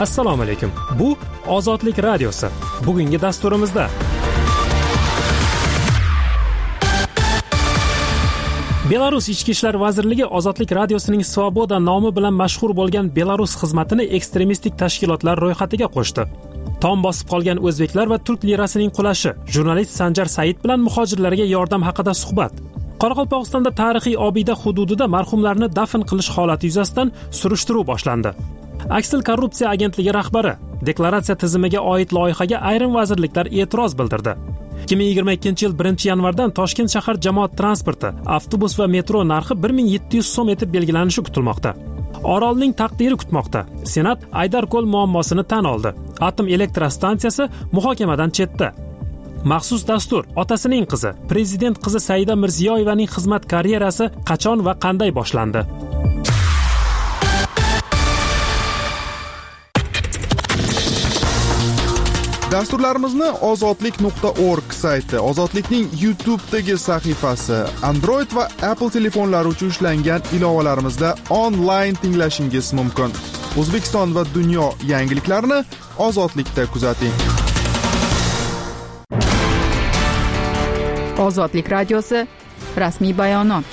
Assalomu alaykum. Bu Ozodlik radiosi. Bugungi dasturimizda Belarus Ichki ishlar vazirligi Ozodlik radiosining Svoboda nomi bilan mashhur bo'lgan Belarus xizmatini ekstremistik tashkilotlar ro'yxatiga qo'shdi. Tom bosib qolgan o'zbeklar va turk lirasining qulashi. Jurnalist Sanjar Said bilan muhojirlarga yordam haqida suhbat. Qoraqalpog'istonda tarixiy obida hududida marhumlarni dafn qilish holati yuzasidan surishtiruv boshlandi. Aksil korrupsiya agentligi rahbari deklaratsiya tizimiga oid loyihaga ayrim vazirliklar e'tiroz bildirdi. 2022-yil 1-yanvardan Toshkent shahar jamoat transporti, avtobus va metro narxi 1700 so'm etib belgilanishi kutilmoqda. Orolning taqdiri kutmoqda. Senat Aydarko'l muammosini tan oldi. Atom elektrostansiyasi muhokamadan chetda. Maxsus dastur otasining qizi, prezident qizi Saida Mirziyoyevaning xizmat karyerasi qachon va qanday boshlandi? Dasturlarimizni ozodlik.org sayti, Ozodlikning YouTube'dagi sahifasi, Android va Apple telefonlari uchun ishlangan ilovalarimizda onlayn tinglashingiz mumkin. O'zbekiston va dunyo yangiliklarini Ozodlikda kuzating. Ozodlik radiosi rasmiy bayonot.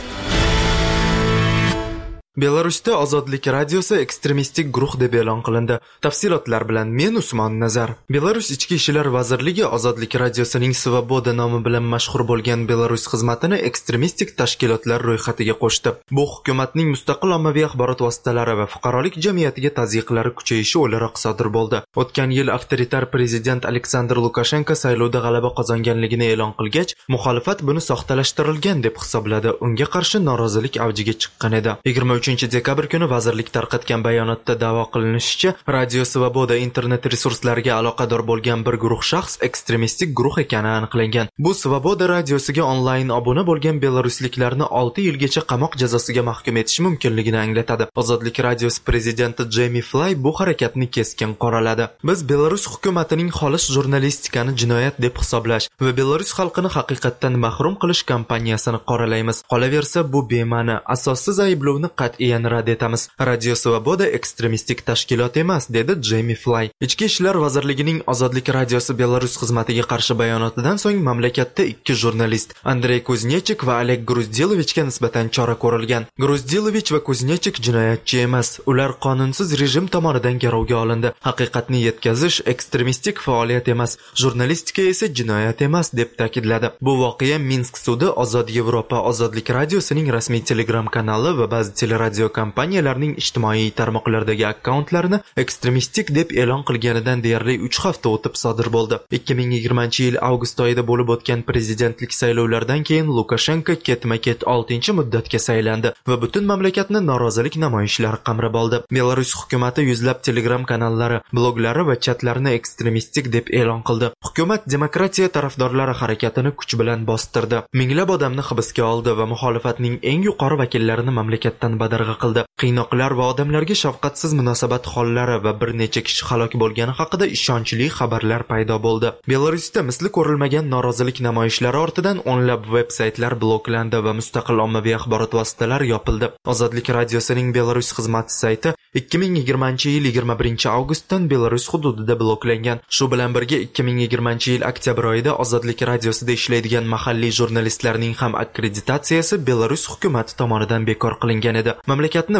Belarusda Ozodlik radiosi ekstremistik guruh deb e'lon qilindi. Tafsilotlar bilan men Usmon Nazar. Belarus Ichki ishlar vazirligi Ozodlik radiosining Svoboda nomi bilan mashhur bo'lgan Belarus xizmatini ekstremistik tashkilotlar ro'yxatiga qo'shdi. Bu hukumatning mustaqil ommaviy axborot vositalari va fuqarolik jamiyatiga tazyiqlari kuchayishi o'laroq sodir bo'ldi. O'tgan yil avtoritar prezident Aleksandr Lukashenko saylovda g'alaba qozonganligini e'lon qilgach, muxolifat buni soxtalashtirilgan deb hisobladi. Unga qarshi norozilik avjiga chiqqan edi. 23-dekabr kuni vazirlik tarqatgan bayonotda da'vo qilinishicha, Radio Svoboda internet resurslariga aloqador bo'lgan bir guruh shaxs ekstremistik guruh ekani aniqlangan. Bu Svoboda radiosiga onlayn obuna bo'lgan belarusliklarni 6 yilgacha qamoq jazosiga mahkum etish mumkinligini anglatadi. Ozodlik radiosi prezidenti Jamie Fly bu harakatni keskin qoraladi. Biz Belarus hukumatining xolis jurnalistikani jinoyat deb hisoblash va Belarus xalqini haqiqatdan mahrum qilish kampaniyasini qoralaymiz. Qolaversa, bu bema'ni, asossiz ayblovni qat'iyan rad etamiz. Radio Svoboda ekstremistik tashkilot emas, dedi Jamie Fly. Ichki ishlar vazirligining Ozodlik radiosi Belarus xizmatiga qarshi bayonotidan so'ng mamlakatda 2 jurnalist, Andrey Kuznechik va Oleg Gruzdilovichga nisbatan chora ko'rilgan. Gruzdilovich va Kuznechik jinoyatchi emas, ular qonunsiz rejim tomonidan garovga olindi. Haqiqatni yetkazish ekstremistik faoliyat emas, jurnalistika esa jinoyat emas, deb ta'kidladi. Bu voqea Minsk sudi Ozod Yevropa Ozodlik radiosining rasmiy Telegram kanali va ba'zi radio kompaniyalarining ijtimoiy tarmoqlardagi akkauntlarini ekstremistik deb e'lon qilganidan deyarli 3 hafta o'tib sodir bo'ldi. 2020-yil avgust oyida bo'lib o'tgan prezidentlik saylovlaridan keyin Lukashenko ketma-ket 6-muddatga saylandi va butun mamlakatni norozilik namoyishlari qamrab oldi. Belarus hukumati yuzlab Telegram kanallari, bloglari va chatlarini ekstremistik deb e'lon qildi. Hukumat demokratiya tarafdorlari harakatini kuch bilan bostirdi. Minglab odamni hibsga oldi va muxolifatning eng yuqori vakillarini mamlakatdan badarg'a qildi. Qiynoqlar va odamlarga shafqatsiz munosabat hollari va bir necha kishi halok bo'lgani haqida ishonchli xabarlar paydo bo'ldi. Belarusda misli ko'rilmagan norozilik namoyishlari ortidan o'nlab veb-saytlar bloklandi va mustaqil ommaviy axborot vositalari yopildi. Ozodlik radiosining Belarus xizmati sayti 2020-yil 21-avgustdan Belarus hududida bloklangan. Shu bilan birga 2020-yil oktyabr oyida Ozodlik radiosida ishlaydigan mahalliy jurnalistlarning ham akkreditatsiyasi Belarus hukumati tomonidan bekor qilingan edi. Mamlakatni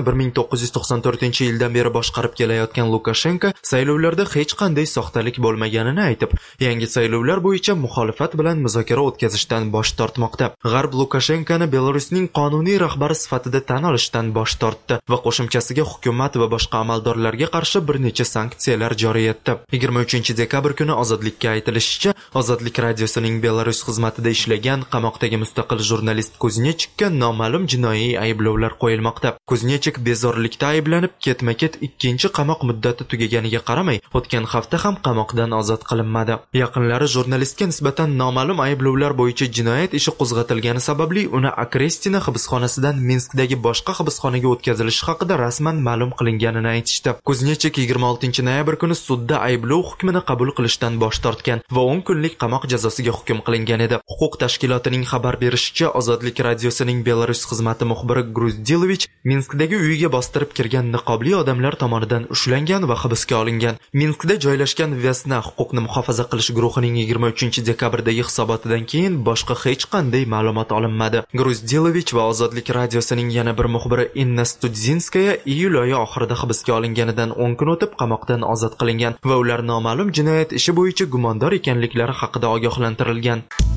1994-yildan beri boshqarib kelayotgan Lukashenko saylovlarda hech qanday soxtalik bo'lmaganini aytib, yangi saylovlar bo'yicha muxolifat bilan muzokara o'tkazishdan bosh tortmoqda. G'arb Lukashenkoni Belarusning qonuniy rahbari sifatida tan olishdan bosh tortdi va qo'shimchasiga hukumat va boshqa amaldorlarga qarshi bir necha sanksiyalar joriy etdi. 23-dekabr kuni Ozodlikka aytilishicha, Ozodlik radiosining Belarus xizmatida ishlagan qamoqdagi mustaqil jurnalist Kuznechikka noma'lum jinoiy ayblovlar qo'yilmoqda. Kuznechik bezorilikda ayblanib, ketma-ket 2-chi qamoq muddati tugaganiga qaramay, o'tgan hafta ham qamoqdan ozod qilinmadi. Yaqinlari jurnalistga nisbatan noma'lum ayblovlar bo'yicha jinoyat ishi qo'zg'atilgani sababli uni Akrestina hibsxonasidan Minskdagi boshqa hibsxonaga o'tkazilishi haqida rasman ma'lum qilinganini aytishdi. Kuznechik 26-noyabr kuni sudda ayblov hukmini qabul qilishdan bosh tortgan va 10 kunlik qamoq jazosiga hukm qilingan edi. Huquq tashkilotining xabar berishicha, Ozodlik radiosining Belarus xizmati muxbiri Gruzdilovich Minskdagi uyiga bostirib kirgan niqobli odamlar tomonidan ushlangan va hibsga olingan. Minskda joylashgan Vesna huquqni muhofaza qilish guruhining 23-dekabrdagi hisobotidan keyin boshqa hech qanday ma'lumot olinmadi. Gruzdilovich va Ozodlik radiosining yana bir muxbiri Inna Studzinskaya iyul oyi oxirida hibsga olinganidan 10 kun o'tib qamoqdan ozod qilingan va ular noma'lum jinoyat ishi bo'yicha gumondor ekanliklari haqida ogohlantirilgan.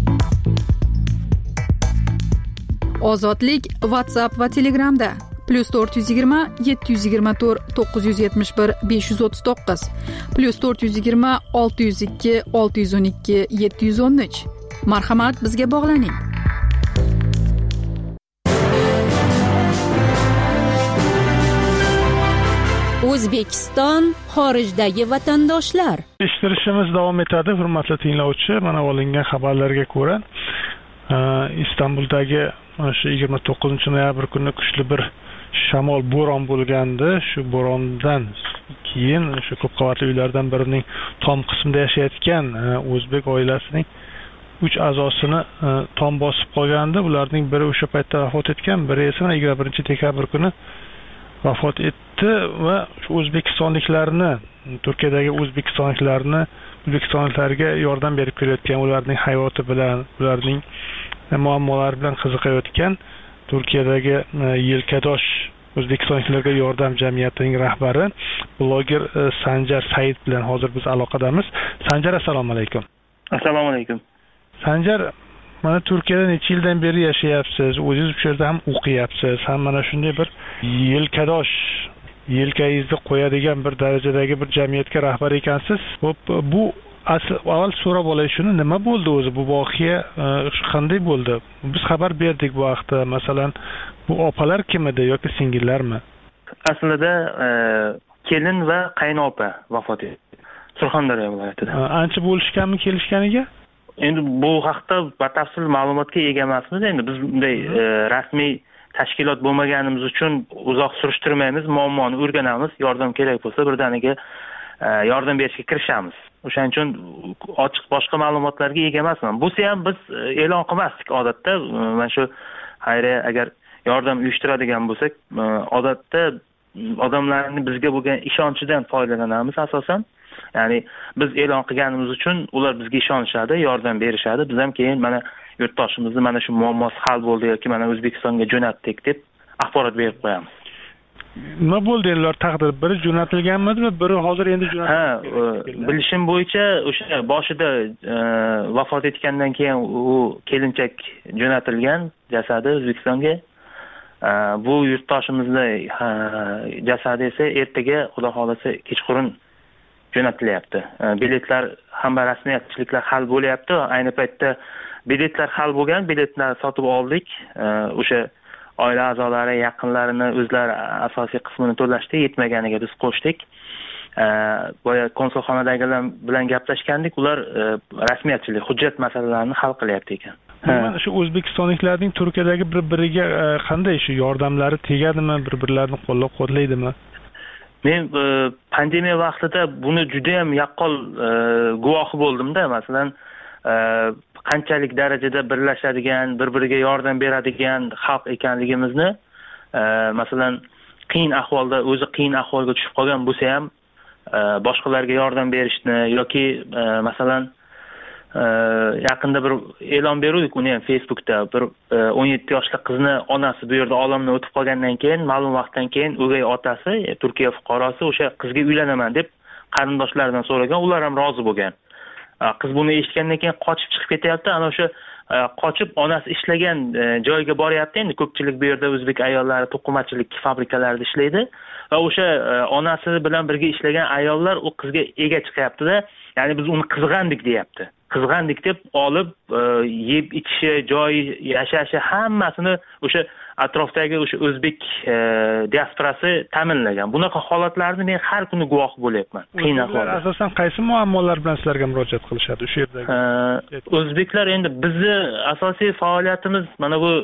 Ozodlik WhatsApp va Telegramda +420 724 971 539 +420 602 612 713. Marhamat, bizga bog'laning. O'zbekiston xorijdagi vatandoshlar. Eshittirishimiz davom etadi, hurmatli tinglovchi. Mana olingan xabarlarga ko'ra, Istanbuldagi shu 29-noyabr kuni kuchli bir shamol bo'ron bo'lgandi. Shu bo'rondan keyin shu ko'p qavatli uylardan birining tom qismida yashayotgan o'zbek oilasining 3 a'zosini tom bosib qolgandi. Ularning biri o'sha paytda vafot etgan, biri esa 21-dekabr kuni vafot etdi va shu o'zbekistonliklarni, Turkiyadagi o'zbekistonliklarga yordam berib kelayotgan, ularning hayoti bilan, ularning muammolari bilan qiziqayotgan Turkiyadagi Yelkadosh O'zbekistonliklarga yordam jamiyatining rahbari bloger Sanjar Said bilan hozir biz aloqadamiz. Sanjar, assalomu alaykum. Assalomu alaykum. Sanjar, mana Turkiyada necha yildan beri yashayapsiz, o'zingiz bu yerda ham o'qiyapsiz, ham mana shunday bir yelkadosh, yelkangizni qo'yadigan bir darajadagi bir jamiyatga rahbar ekansiz. Bu avval so'rab olay shuni, nima bo'ldi o'zi, bu voqea qanday bo'ldi? Biz xabar berdik bu haqda. Masalan, bu opalar kim edi yoki singillarmi? Aslida kelin va qaynopa vafot etdi. Surxondaryo viloyatida. Ancha bo'lishganmi kelishganiga? Endi bu haqda batafsil ma'lumotga ega emasmiz. Endi biz bunday rasmiy tashkilot bo'lmaganimiz uchun uzoq surishtirmaymiz, muammoni o'rganamiz, yordam kerak bo'lsa birdaniga yordam berishga kirishamiz. O'shaning uchun ochiq boshqa ma'lumotlarga ega emasman. Bo'lsa ham biz e'lon qilmasdik odatda. Mana shu xayriya agar yordam uyushtiradigan bo'lsak, odatda odamlarning bizga bo'lgan ishonchidan foydalanamiz asosan. Ya'ni biz e'lon qilganimiz uchun ular bizga ishonishadi, yordam berishadi. Biz ham keyin mana yurtdoshimizni mana shu muammosi hal bo'ldi yoki mana O'zbekistonga jo'natdik deb axborot berib qo'yamiz. Nima bo'ldi ular taqdir? Biri jo'natilganmidi, biri hozir endi jo'natilgan? Bilishim bo'yicha o'sha boshida vafot etgandan keyin u kelinchak jo'natilgan jasadi O'zbekistonga. Bu yurtdoshimizni jasadi esa ertaga Xudo xolasa kechqurun jo'natilyapti. Biletlar hamma rasmiyatchiliklar hal bo'lyapti. Ayni paytda biletlar hal bo'lgan, biletlar sotib oldik. O'sha oila a'zolari yaqinlarini o'zlari asosiy qismini to'lashdi, yetmaganiga biz qo'shdik. Boya konsulxonadagilar bilan gaplashgandik, ular rasmiyatchilik, hujjat masalalarini hal qilyapti ekan. Mana shu o'zbekistonliklarning Turkiyadagi bir-biriga qanday shu yordamlari tegadimi, bir-birlarini qo'llab-quvvatlaydimi? Men pandemiya vaqtida buni juda ham yaqqol guvohi bo'ldim-da. Masalan, qanchalik darajada birlashadigan, bir-biriga yordam beradigan xalq ekanligimizni, masalan, qiyin ahvolda, o'zi qiyin ahvolga tushib qolgan bo'lsa ham boshqalarga yordam berishni yoki masalan yaqinda bir e'lon berdik, uni ham Facebookda bir 17 yoshli qizni onasi bu yerda olamdan o'tib qolgandan keyin, ma'lum vaqtdan keyin o'gay otasi, Turkiya fuqarosi o'sha qizga uylanaman deb qarindoshlaridan so'ragan, ular ham rozi bo'lgan. Qiz buni eshitgandan keyin qochib chiqib ketyapti. Ana o'sha qochib onasi ishlagan joyga boryapti. Endi ko'pchilik bu yerda o'zbek ayollari to'qimachilik fabrikalarida ishlaydi va o'sha onasi bilan birga ishlagan ayollar u qizga ega chiqyapti-da. Ya'ni biz uni qizg'andik deyapti. Qizg'andik deb olib yeb ichishi, joy yashashi hammasini o'sha atrofdagi o'sha o'zbek diasporasi ta'minlagan. Bunaqa holatlarni men har kuni guvoh bo'lyapman. Qiyin ahvolda. Asosan qaysi muammolar bilan sizlarga murojaat qilishadi o'sha yerdagi? O'zbeklar endi bizni asosiy faoliyatimiz mana bu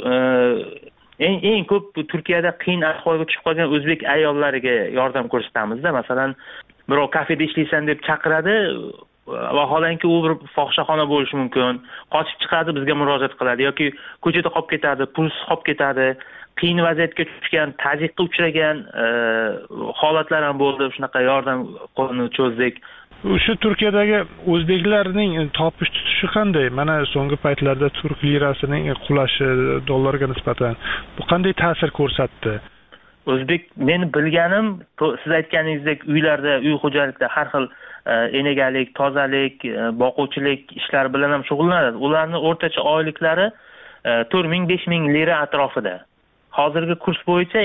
eng ko'p Turkiyada qiyin ahvolga tushib qolgan o'zbek ayollariga yordam ko'rsatamiz-da. Masalan, birov kafeda ishlaysan deb chaqiradi. Vaholanki u bir fohishaxona bo'lishi mumkin. Qochib chiqadi, bizga murojaat qiladi yoki ko'chada qolib ketadi, pulsiz qolib ketadi. qiyin vaziyatga tushgan, tazyiqqa uchragan holatlar ham bo'ldi. Shunaqa yordam qo'lini cho'zdik. O'sha Turkiyadagi o'zbeklarning topish tutishi qanday? Mana so'nggi paytlarda turk lirasining qulashi dollarga nisbatan bu qanday ta'sir ko'rsatdi? O'zbek, men bilganim, siz aytganingizdek uylarda, uy xo'jalikda har xil enegalik, tozalik, boquvchilik ishlari bilan ham shug'ullanadi. Ularning o'rtacha oyliklari 4000-5000 lira atrofida. Hozirgi kurs bo'yicha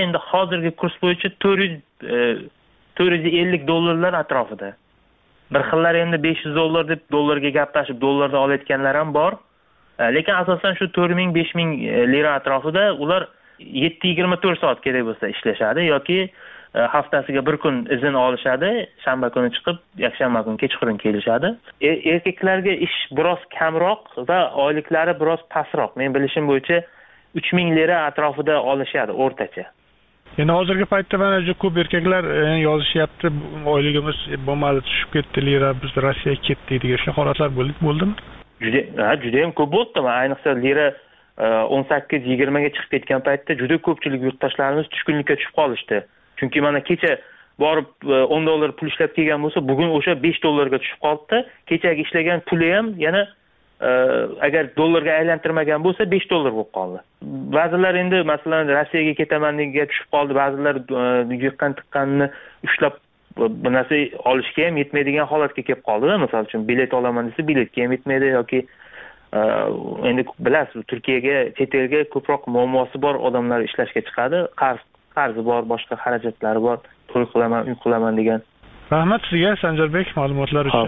450 dollarlar atrofida. Bir xillar endi 500 dollar deb dollarga gaplashib, dollarda olayotganlar ham bor. Lekin asosan shu 4000-5000 lira atrofida ular 7-24 soat kerak bo'lsa ishlashadi yoki haftasiga bir kun izn olishadi, shanba kuni chiqib, yakshanba kuni kechqurun kelishadi. Erkaklarga ish biroz kamroq va oyliklari biroz pastroq. Men bilishim bo'yicha 3000 lira atrofida olishadi o'rtacha. Endi hozirgi paytda mana juda ko'p erkaklar yozishyapti, oyligimiz bo'lmadi, tushib ketdi lira, biz Rossiyaga ketdik degan shu holatlar bo'ldimi? Juda ham ko'p bo'ldi. Ayniqsa lira 18-20 ga chiqib ketgan paytda juda ko'pchilik yurtdoshlarimiz tushkunlikka tushib qolishdi. Chunki mana kecha borib 10 dollar pul ishlab kelgan bo'lsa, bugun o'sha 5 dollarga tushib qoldi. Kechagi ishlagan puli ham yana agar dollarga aylantirmagan bo'lsa 5 dollar bo'lib qoldi. Ba'zilar endi masalan Rossiyaga ketaman degan tushib qoldi. Ba'zilar yiqqan-tiqqanni ushlab bir narsa olishga ham yetmaydigan holatga kelib qoldi-da. Masalan uchun bilet olaman desa biletga ham yetmaydi yoki endi bilasiz, Turkiyaga, chet elga ko'proq muammosi bor odamlar ishlashga chiqadi. Qarzi bor, boshqa xarajatlari bor. To'y qilaman, uy qilaman degan. Rahmat sizga Sanjarbek ma'lumotlar uchun.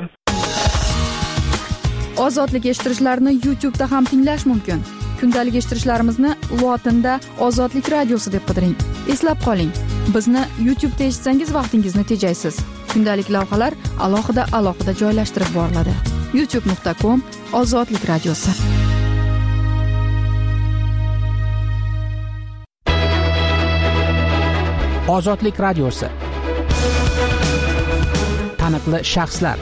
Ozodlik eshittirishlarni YouTube'da ham tinglash mumkin. Kundalik eshittirishlarimizni lotinda Ozodlik radiosi deb qidiring. Eslab qoling, bizni YouTube'da eshitsangiz vaqtingizni tejaysiz. Kundalik lavhalar alohida joylashtirib boriladi. youtube.com/Ozodlik radiosi. Ozodlik radiosi. Taniqli shaxslar.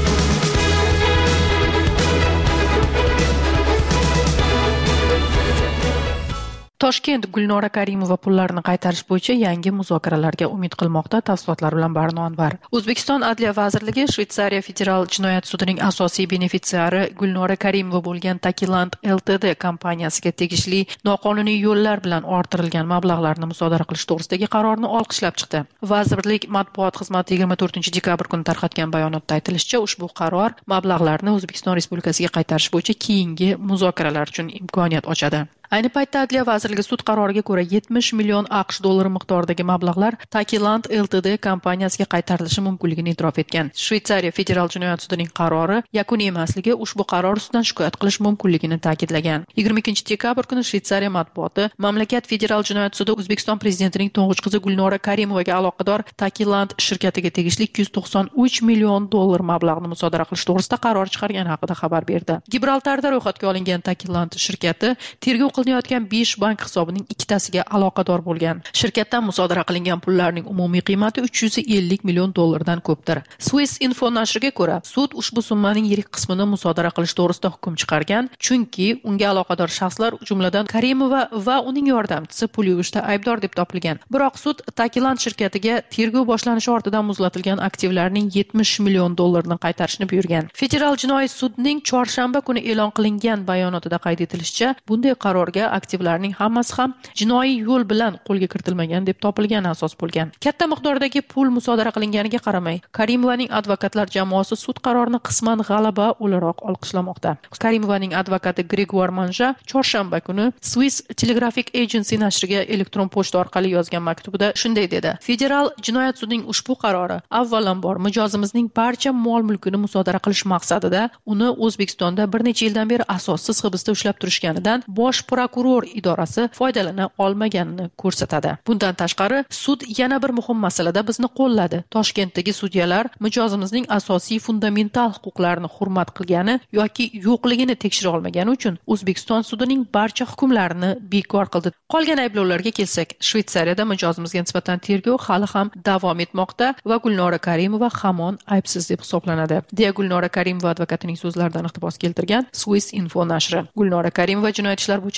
Toshkent Gulnora Karimova pullarni qaytarish bo'yicha yangi muzokaralarga umid qilmoqda. Tafsilotlar bilan Barno Anvar. O'zbekiston Adliya vazirligi Shveysariya federal jinoyat sudining asosiy benefitsiari Gulnora Karimova bo'lgan Takiland Ltd kompaniyasiga tegishli noqonuniy yo'llar bilan orttirilgan mablag'larni musodara qilish to'g'risidagi qarorni olqishlab chiqdi. Vazirlik matbuot xizmati 24-dekabr kuni tarqatgan bayonotda aytilishicha, ushbu qaror mablag'larni O'zbekiston Respublikasiga qaytarish bo'yicha keyingi muzokaralar uchun imkoniyat ochadi. Ayni paytda Adliya vazirligi sud qaroriga ko'ra 70 million AQSh dollari miqdoridagi mablag'lar Takiland Ltd kompaniyasiga qaytarilishi mumkinligini e'tirof etgan. Shveysariya federal jinoyat sudining qarori yakuniy emasligi ushbu qaror ustidan shikoyat qilish mumkinligini ta'kidlagan. 22-dekabr kuni Shveysariya matbuoti mamlakat federal jinoyat sudi O'zbekiston prezidentining to'ng'ich qizi Gulnora Karimovaga aloqador Takiland shirkatiga tegishli 293 million dollar mablag'ni musodara qilish to'g'risida qaror chiqargani haqida xabar berdi. Gibraltarda ro'yxatga olingan Takiland shirkati tergov qilinayotgan 5 bank hisobining ikkitasiga aloqador bo'lgan. Shirkatdan musodara qilingan pullarning umumiy qiymati 350 million dollardan ko'pdir. Swiss Info nashriga ko'ra, sud ushbu summaning yirik qismini musodara qilish to'g'risida hukm chiqargan, chunki unga aloqador shaxslar, jumladan Karimova va uning yordamchisi pul yuvishda aybdor deb topilgan. Biroq sud Takiland shirkatiga tergov boshlanishi ortidan muzlatilgan aktivlarning 70 million dollarini qaytarishni buyurgan. Federal jinoiy sudning chorshanba kuni e'lon qilingan bayonotida qayd etilishicha, bunday qarorga aktivlarning hammasi ham jinoiy yo'l bilan qo'lga kiritilmagan deb topilgani asos bo'lgan. Katta miqdordagi pul musodara qilinganiga qaramay, Karimovaning advokatlar jamoasi sud qarorini qisman g'alaba o'laroq olqishlamoqda. Karimovaning advokati Gregor Manja chorshanba kuni Swiss Telegraphic Agency nashriga elektron pochta orqali yozgan maktubida shunday dedi: Federal jinoyat sudining ushbu qarori avvalambor mijozimizning barcha mol-mulkini musodara qilish maqsadida uni O'zbekistonda bir necha yildan beri asossiz hibsda ushlab turishganidan bosh prokuror idorasi foydalana olmaganini ko'rsatadi. Bundan tashqari, sud yana bir muhim masalada bizni qo'lladi. Toshkentdagi sudyalar mijozimizning asosiy fundamental huquqlarini hurmat qilgani yoki yo'qligini tekshira olmagani uchun O'zbekiston sudining barcha hukmlarini bekor qildi. Qolgan ayblovlarga kelsak, Shveysariyada mijozimizga nisbatan tergov hali ham davom etmoqda va Gulnora Karimova hamon aybsiz deb hisoblanadi, deya Gulnora Karimova advokatining so'zlaridan iqtibos keltirgan Swiss Info nashri. Gulnora Karimova jinoyat ishlari bo'yicha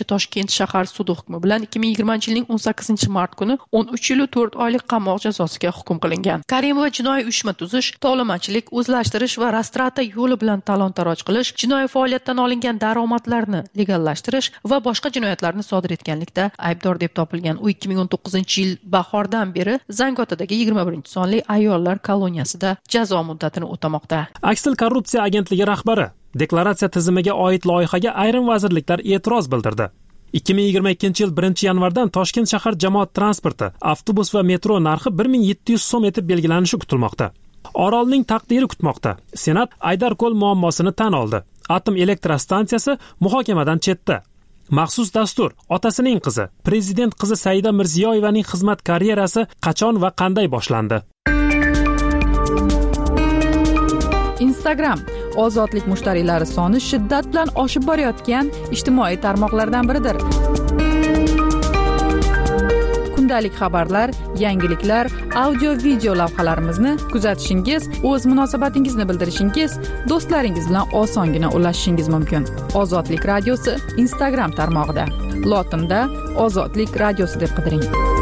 Toshkent shahar sudi hukmi bilan 2020-yilning 18-mart kuni 13 yil 4 oylik qamoq jazosiga hukm qilingan. Karimova jinoiy uyushma tuzish, tovlamachilik, o'zlashtirish va rastrata yo'li bilan talon-taroj qilish, jinoiy faoliyatdan olingan daromadlarni legallashtirish va boshqa jinoyatlarni sodir etganlikda aybdor deb topilgan. U 2019-yil bahordan beri Zangotadagi 21-sonli ayollar koloniyasida jazo muddatini o'tamoqda. Aksel korrupsiya agentligi rahbari deklaratsiya tizimiga oid loyihaga ayrim vazirliklar e'tiroz bildirdi. 2022-yil 1-yanvardan Toshkent shahar jamoat transporti, avtobus va metro narxi 1700 so'm etib belgilanishi kutilmoqda. Orolning taqdiri kutmoqda. Senat Aydarko'l muammosini tan oldi. Atom elektrostansiyasi muhokamadan chetda. Maxsus dastur otasining qizi, prezident qizi Saida Mirziyoyevaning xizmat karyerasi qachon va qanday boshlandi? Instagram ozodlik mushtariylari soni shiddat bilan oshib borayotgan ijtimoiy tarmoqlardan biridir. Kundalik xabarlar, yangiliklar, audio-video lavhalarimizni kuzatishingiz, o'z munosabatingizni bildirishingiz, do'stlaringiz bilan osongina ulashishingiz mumkin. Ozodlik radiosi Instagram tarmog'ida. Lotinda Ozodlik radiosi deb qidiring.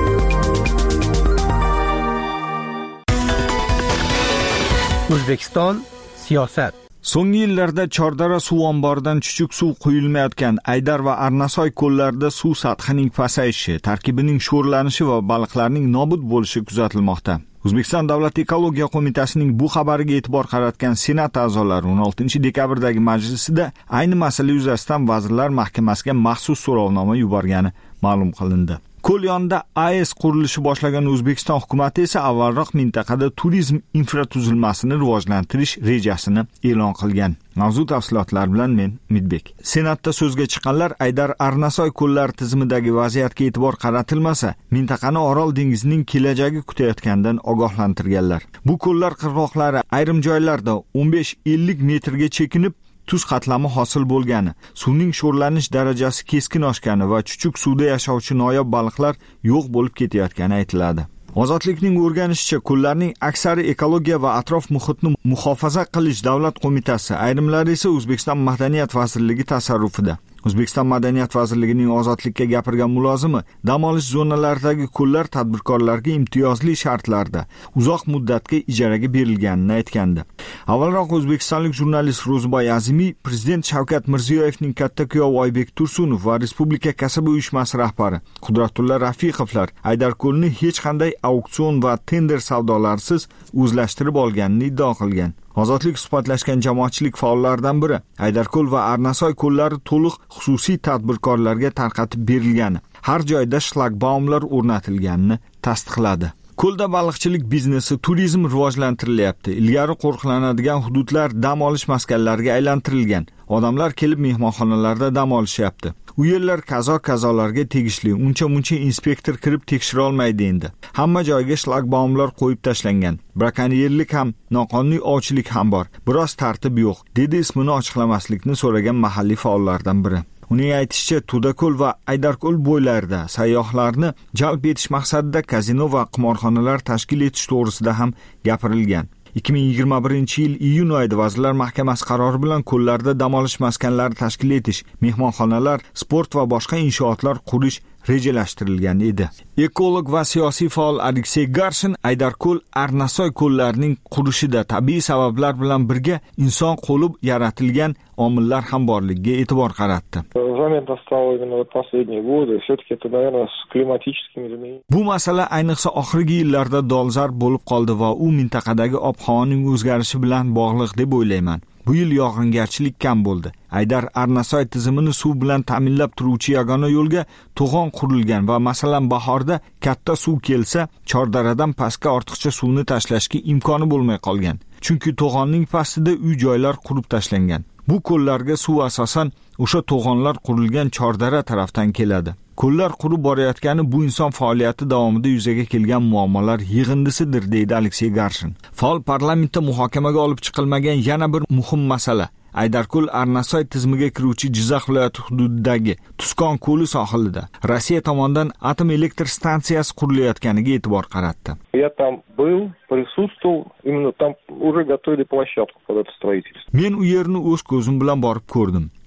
O'zbekiston siyosat. So'nggi yillarda Chordara suv omboridan chuchuk suv quyilmayotgan Aydar va Arnasoy ko'llarida suv sathining pasayishi, tarkibining sho'rlanishi va baliqlarning nobud bo'lishi kuzatilmoqda. O'zbekiston Davlat ekologiya qo'mitasining bu xabariga e'tibor qaratgan Senat a'zolari 16-dekabrdagi majlisida ayni masala yuzasidan Vazirlar Mahkamasiga maxsus so'rovnoma yuborgani ma'lum qilindi. Ko'l yonida AES qurilishi boshlagan O'zbekiston hukumatı esa avvalroq mintaqada turizm infratuzilmasini rivojlantirish rejasini e'lon qilgan. Mavzu tafsilotlari bilan men Midbek. Senatda so'zga chiqqanlar Aydar Arnasoy ko'llari tizimidagi vaziyatga e'tibor qaratilmasa, mintaqani Orol dengizining kelajagi kutayotganidan ogohlantirganlar. Bu ko'llar qirg'oqlari ayrim joylarda 15-50 metrga chekinib, tuz qatlami hosil bo'lgani, suvning sho'rlanish darajasi keskin oshgani va chuchuk suvda yashovchi noyob baliqlar yo'q bo'lib ketayotgani aytiladi. Ozodlikning o'rganishicha, ko'llarning aksari ekologiya va atrof muhitni muhofaza qilish davlat qo'mitasi, ayrimlari esa O'zbekiston Madaniyat vazirligi tasarrufida. O'zbekiston Madaniyat vazirligining ozodlikka gapirgan mulozimi dam olish zonalaridagi ko'llar tadbirkorlarga imtiyozli shartlarda uzoq muddatga ijaraga berilganini aytgandi. Avvalroq o'zbekistonlik jurnalist Ro'zboy Azimiy prezident Shavkat Mirziyoyevning katta kuyovi Oybek Tursunov va Respublika kasaba uyushmasi rahbari Qudratulla Rafiqovlar Aydarko'lni hech qanday auksion va tender savdolarsiz o'zlashtirib olganini iddao qilgan. Ozodlik suhbatlashgan jamoatchilik faollaridan biri Aydarko'l va Arnasoy ko'llari to'liq xususiy tadbirkorlarga tarqatib berilgani, har joyda shlagbaumlar o'rnatilganini tasdiqladi. Ko'lda baliqchilik biznesi, turizm rivojlantirilyapti. Ilgari qo'riqlanadigan hududlar dam olish maskanlariga aylantirilgan. Odamlar kelib mehmonxonalarda dam olishyapti. U yerlar kazo-kazolarga tegishli. Uncha-muncha inspektor kirib tekshira olmaydi endi. Hamma joyga shlagbaumlar qo'yib tashlangan. Brakonyerlik ham, noqonuniy ovchilik ham bor. Biroz tartib yo'q, dedi ismini ochiqlamaslikni so'ragan mahalliy faollardan biri. Uning aytishicha, Tudako'l va Aydarko'l bo'ylarida sayyohlarni jalb etish maqsadida kazino va qimorxonalar tashkil etish to'g'risida ham gapirilgan. 2021-yil iyun oyida Vazirlar Mahkamasi qarori bilan ko'llarda dam olish maskanlari tashkil etish, mehmonxonalar, sport va boshqa inshootlar qurish rejalashtirilgan edi. Ekolog va siyosiy faol Aleksey Garshin Aydarko'l Arnasoy ko'llarining qurishida tabiiy sabablar bilan birga inson qo'li yaratilgan omillar ham borligiga e'tibor qaratdi. Заметно стало именно в последние годы. Все-таки это, наверное, с климатическими изменениями. Bu masala ayniqsa oxirgi yillarda dolzarb bo'lib qoldi va u mintaqadagi ob-havoning o'zgarishi bilan bog'liq deb o'ylayman. Bu yil yog'ingarchilik kam bo'ldi. Aydar Arnasoy tizimini suv bilan ta'minlab turuvchi yagona yo'lga to'g'on qurilgan va masalan bahorda katta suv kelsa, Chordaradan pastga ortiqcha suvni tashlashga imkoni bo'lmay qolgan. Chunki to'g'onning pastida uy-joylar qurib tashlangan. Bu ko'llarga suv asosan o'sha to'g'onlar qurilgan Chordara tarafdan keladi. Ko'llar qurib borayotgani bu inson faoliyati davomida yuzaga kelgan muammolar yig'indisidir, deydi Aleksey Garshin. Faol parlamentda muhokamaga olib chiqilmagan yana bir muhim masala Aydarko'l Arnasoy tizimiga kiruvchi Jizzax viloyati hududidagi Tuskon ko'li sohilida Rossiya tomonidan atom elektr stansiyasi qurilayotganiga e'tibor qaratdi. Я там был, присутствовал, именно там уже готовили площадку под это строительство. Men u yerni o'z ko'zim bilan borib ko'rdim.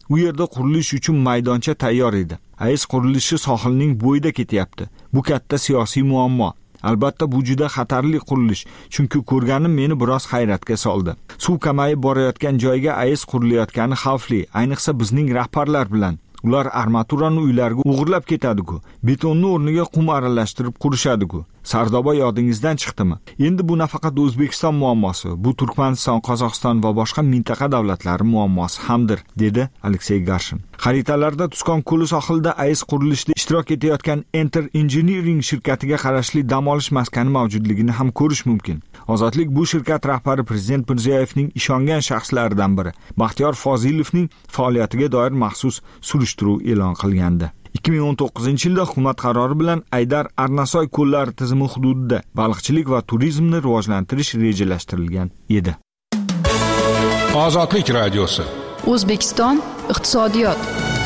U yerda qurilish uchun maydoncha tayyor edi. AES qurilishi sohilning bo'yida ketyapti. Bu katta siyosiy muammo. Albatta bu juda xatarli qurilish, chunki ko'rganim meni biroz hayratga soldi. Suv kamayib borayotgan joyga AES qurilayotgani xavfli, ayniqsa bizning rahbarlar bilan. Ular armaturani uylarga o'g'irlab ketadi-ku, betonni o'rniga qum aralashtirib qurishadi-ku. Sardoba yodingizdan chiqdimi? Endi bu nafaqat O'zbekiston muammosi, bu Turkmaniston, Qozog'iston va boshqa mintaqa davlatlari muammosi hamdir, dedi Aleksey Garshin. Xaritalarda Tuzkon ko'li sohilida AES qurilishida ishtirok etayotgan Enter Engineering shirkatiga qarashli dam olish maskani mavjudligini ham ko'rish mumkin. Ozodlik bu shirkat rahbari Prezident Mirziyoyevning ishongan shaxslaridan biri. Baxtiyor Fozilovning faoliyatiga doir maxsus surishtiruv e'lon qilgandi. 2019-yilda hukumat qarori bilan Aydar Arnasoy ko'llari tizimi hududida baliqchilik va turizmni rivojlantirish rejalashtirilgan edi. Ozodlik radiosi. O'zbekiston iqtisodiyot.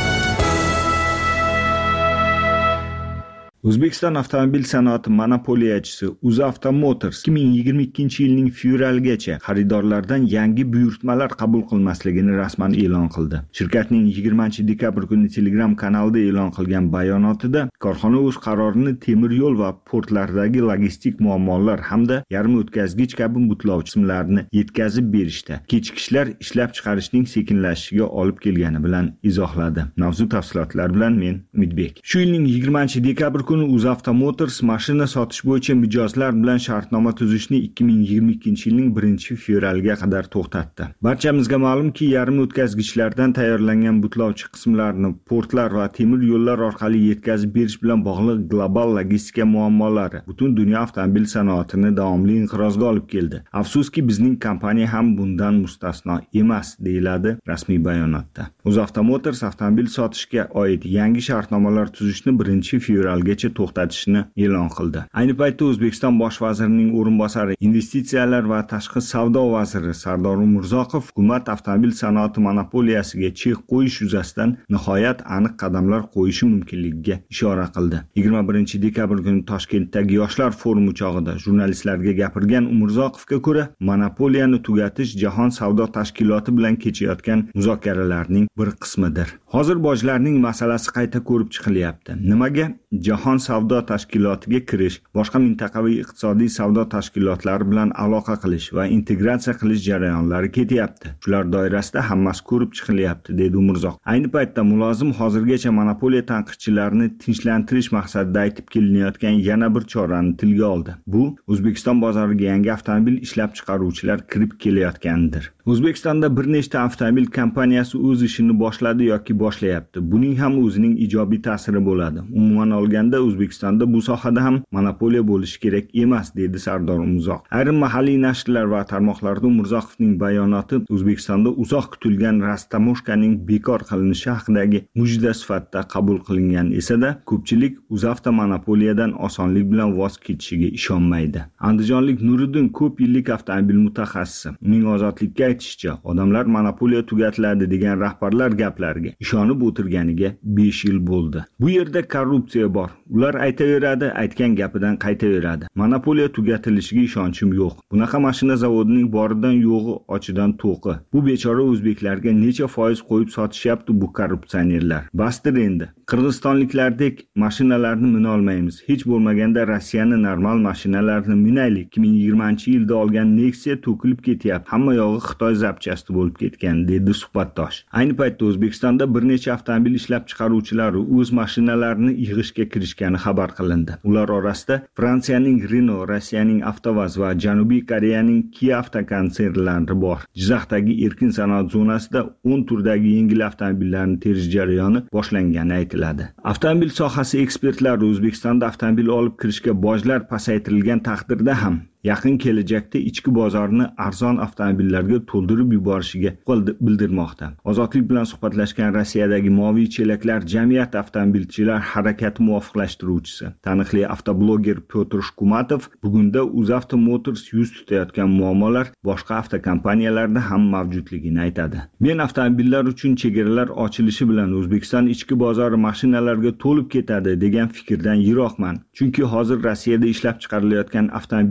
O'zbekiston avtomobil sanoati monopoliyachisi UzAuto Motors 2022-yilning fevralgacha xaridorlardan yangi buyurtmalar qabul qilmasligini rasman e'lon qildi. Shirkatning 20-dekabr kuni Telegram kanalida e'lon qilgan bayonotida korxona o'z qarorini temir yo'l va portlardagi logistik muammolar hamda yarim o'tkazgich kabi butlovchi qismlarni yetkazib berishda kechikishlar ishlab chiqarishning sekinlashishiga olib kelgani bilan izohladi. Mavzu tafsilotlar bilan men Umidbek. Shu yilning 20-dekabr UzAuto Motors mashina sotish bo'yicha mijozlar bilan shartnoma tuzishni 2022-yilning 1-fevraliga qadar to'xtatdi. Barchamizga ma'lumki, yarim o'tkazgichlardan tayyorlangan butlovchi qismlarni portlar va temir yo'llar orqali yetkazib berish bilan bog'liq global logistika muammolari butun dunyo avtomobil sanoatini davomli inqirozga olib keldi. Afsuski, bizning kompaniya ham bundan mustasno emas, deyiladi rasmiy bayonotda. UzAuto Motors avtomobil sotishga oid yangi shartnomalar tuzishni 1-fevralgacha to'xtatishni e'lon qildi. Ayni paytda O'zbekiston bosh vazirining o'rinbosari, investitsiyalar va tashqi savdo vaziri Sardor Umurzoqov hukumat avtomobil sanoati monopoliyasiga chek qo'yish yuzasidan nihoyat aniq qadamlar qo'yishi mumkinligiga ishora qildi. 21-dekabr kuni Toshkentdagi yoshlar forumi chog'ida jurnalistlarga gapirgan Umurzoqovga ko'ra, monopoliyani tugatish Jahon savdo tashkiloti bilan kechayotgan muzokaralarning bir qismidir. Hozir bojlarning masalasi qayta ko'rib chiqilyapti. Nimaga? Jahon savdo tashkilotiga kirish, boshqa mintaqaviy iqtisodiy savdo tashkilotlari bilan aloqa qilish va integratsiya qilish jarayonlari ketyapti. Shular doirasida hammasi ko'rib chiqilyapti, dedi Umurzoq. Ayni paytda mulozim hozirgacha monopoliya tanqidchilarini tinchlantirish maqsadida aytib kelinayotgan yana bir chorani tilga oldi. Bu O'zbekiston bozoriga yangi avtomobil ishlab chiqaruvchilar kirib kelayotganidir. O'zbekistonda bir nechta avtomobil kompaniyasi o'z ishini boshladi yoki boshlayapti. Buning ham o'zining ijobiy ta'siri bo'ladi. Umuman olganda O'zbekistonda bu sohada ham monopoliya bo'lishi kerak emas, dedi Sardor Umurzoq. Ayrim mahalliy nashrlar va tarmoqlarda Umurzoqovning bayonoti O'zbekistonda uzoq kutilgan Rastamoshkaning bekor qilinishi haqidagi mujda sifatida qabul qilingan esa-da, ko'pchilik UzAuto monopoliyadan osonlik bilan voz kechishiga ishonmaydi. Andijonlik Nuriddin ko'p yillik avtomobil mutaxassisi. Uning ozodlikka aytishicha, odamlar monopoliya tugatiladi degan rahbarlar gaplariga ishonib o'tirganiga 5 yil bo'ldi. Bu yerda korrupsiya bor. Ular aytaveradi, aytgan gapidan qaytaveradi. Monopoliya tugatilishiga ishonchim yo'q. Bunaqa mashina zavodining boridan yo'g'i, ochidan to'qi. Bu bechora o'zbeklarga necha foiz qo'yib sotishyapti bu korrupsionerlar. Bastir endi. Qirg'izistonliklardek mashinalarni mina olmaymiz. Hech bo'lmaganda Rossiyani normal mashinalarni minaylik. 2020-yilda olgan Nexia to'kilib ketyapti. Hamma yog'i Xitoy zapchasti bo'lib ketgan, dedi suhbatdosh. Ayni paytda O'zbekistonda bir necha avtomobil ishlab chiqaruvchilari o'z mashinalarini yig'ishga kirishgani xabar qilindi. Ular orasida Fransiyaning Renault, Rossiyaning Avtovaz va Janubiy Koreyaning Kia avtokonsernlari bor. Jizzaxdagi erkin sanoat zonasida 10 turdagi yengil avtomobillarni terish jarayoni boshlangani aytiladi. Avtomobil sohasi ekspertlari O'zbekistonda avtomobil olib kirishga bojlar pasaytirilgan taqdirda ham yaqin kelajakda ichki bozorni arzon avtomobillarga to'ldirib yuborishiga bildirmoqda. Ozodlik bilan suhbatlashgan Rossiyadagi Moviy chelaklar jamiyat avtomobilchilar harakati muvofiqlashtiruvchisi, taniqli avtobloger Pyotr Shkumatov bugunda UzAuto Motors yuz tutayotgan muammolar boshqa avtokompaniyalarda ham mavjudligini aytadi. Men avtomobillar uchun chegaralar ochilishi bilan O'zbekiston ichki bozori mashinalarga to'lib ketadi degan fikrdan yiroqman. Chunki hozir Rossiyada ishlab chiqarilayotgan avtomobillarga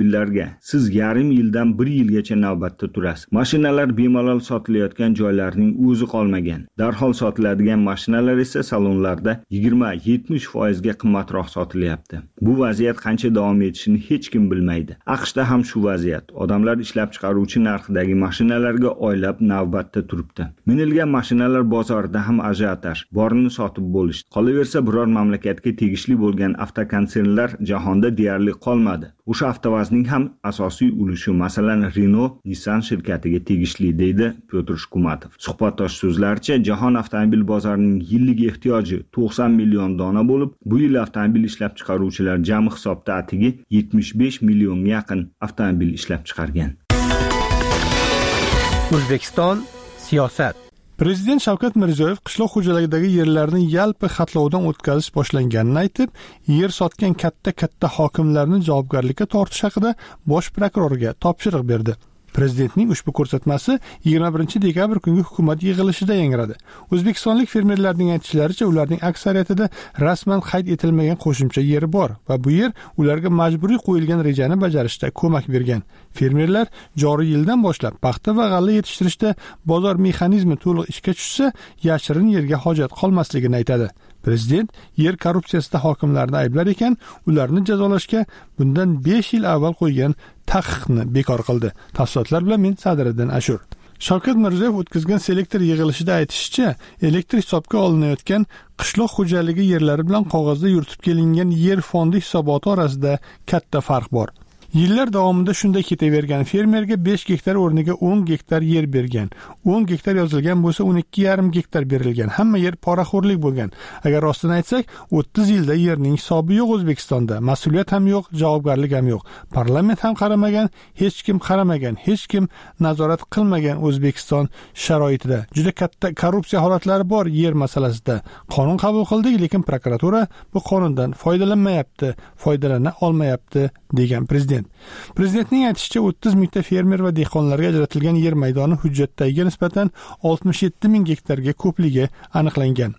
Nimaga? Siz yarim yildan 1 yilgacha navbatda turasiz. Mashinalar bemalol sotilayotgan joylarning o'zi qolmagan. Darhol sotiladigan mashinalar esa salonlarda 20-70% ga qimmatroq sotilyapti. Bu vaziyat qancha davom etishini hech kim bilmaydi. AQShda ham shu vaziyat. Odamlar ishlab chiqaruvchi narxdagi mashinalarga oylab navbatda turibdi. Minilgan mashinalar bozorida ham ajiotaj, borini sotib bo'lishdi. Qolaversa, biror mamlakatga tegishli bo'lgan avtokonsernlar jahonda deyarli qolmadi. O'sha avtovazning ham asosiy ulushi, masalan, Renault, Nissan shirkatiga tegishli, deydi Pyotr Shkumatov. Suhbatdosh so'zlaricha, jahon avtomobil bozorining yillik ehtiyoji 90 million dona bo'lib, bu yil avtomobil ishlab chiqaruvchilar jami hisobda atigi 75 millionga yaqin avtomobil ishlab chiqargan. O'zbekiston siyosat. Prezident Shavkat Mirziyoyev qishloq xo'jaligidagi yerlarni yalpi xatlovdan o'tkazish boshlanganini aytib, yer sotgan katta hokimlarni javobgarlikka tortish haqida bosh prokurorga topshiriq berdi. Prezidentning ushbu ko'rsatmasi 21 dekabr kungi hukumat yig'ilishida yangradi. O'zbekistonlik fermerlarning aytishlaricha, ularning aksariyatida rasman qayd etilmagan qo'shimcha yeri bor va bu yer ularga majburiy qo'yilgan rejani bajarishda ko'mak bergan. Fermerlar joriy yildan boshlab paxta va g'alla yetishtirishda bozor mexanizmi to'liq ishga tushsa, yashirin yerga hojat qolmasligini aytadi. Prezident yer korrupsiyasida hokimlarni ayblar ekan, ularni jazolashga bundan 5 yil avval qo'ygan taqiqni bekor qildi. Tafsilotlar bilan men Sadiriddin Ashur. Shavkat Mirziyoyev o'tkazgan selektor yig'ilishida aytishicha, elektr hisobga olinayotgan qishloq xo'jaligi yerlari bilan qog'ozda yuritib kelingan yer fondi hisoboti orasida katta farq bor. Yillar davomida shunday ketavergan. Fermerga 5 gektar o'rniga 10 gektar yer bergan. 10 gektar yozilgan bo'lsa 12,5 gektar berilgan. Hamma yer poraxo'rlik bo'lgan. Agar rostini aytsak, 30 yilda yerning hisobi yo'q O'zbekistonda. Mas'uliyat ham yo'q, javobgarlik ham yo'q. Parlament ham qaramagan, hech kim qaramagan, hech kim nazorat qilmagan O'zbekiston sharoitida. Juda katta korrupsiya holatlari bor yer masalasida. Qonun qabul qildik, lekin prokuratura bu qonundan foydalanmayapti, foydalana olmayapti, degan prezident. Prezidentning aytishicha, 30 mingta fermer va dehqonlarga ajratilgan yer maydoni hujjatdagiga nisbatan 67 ming gektarga ko'pligi aniqlangan.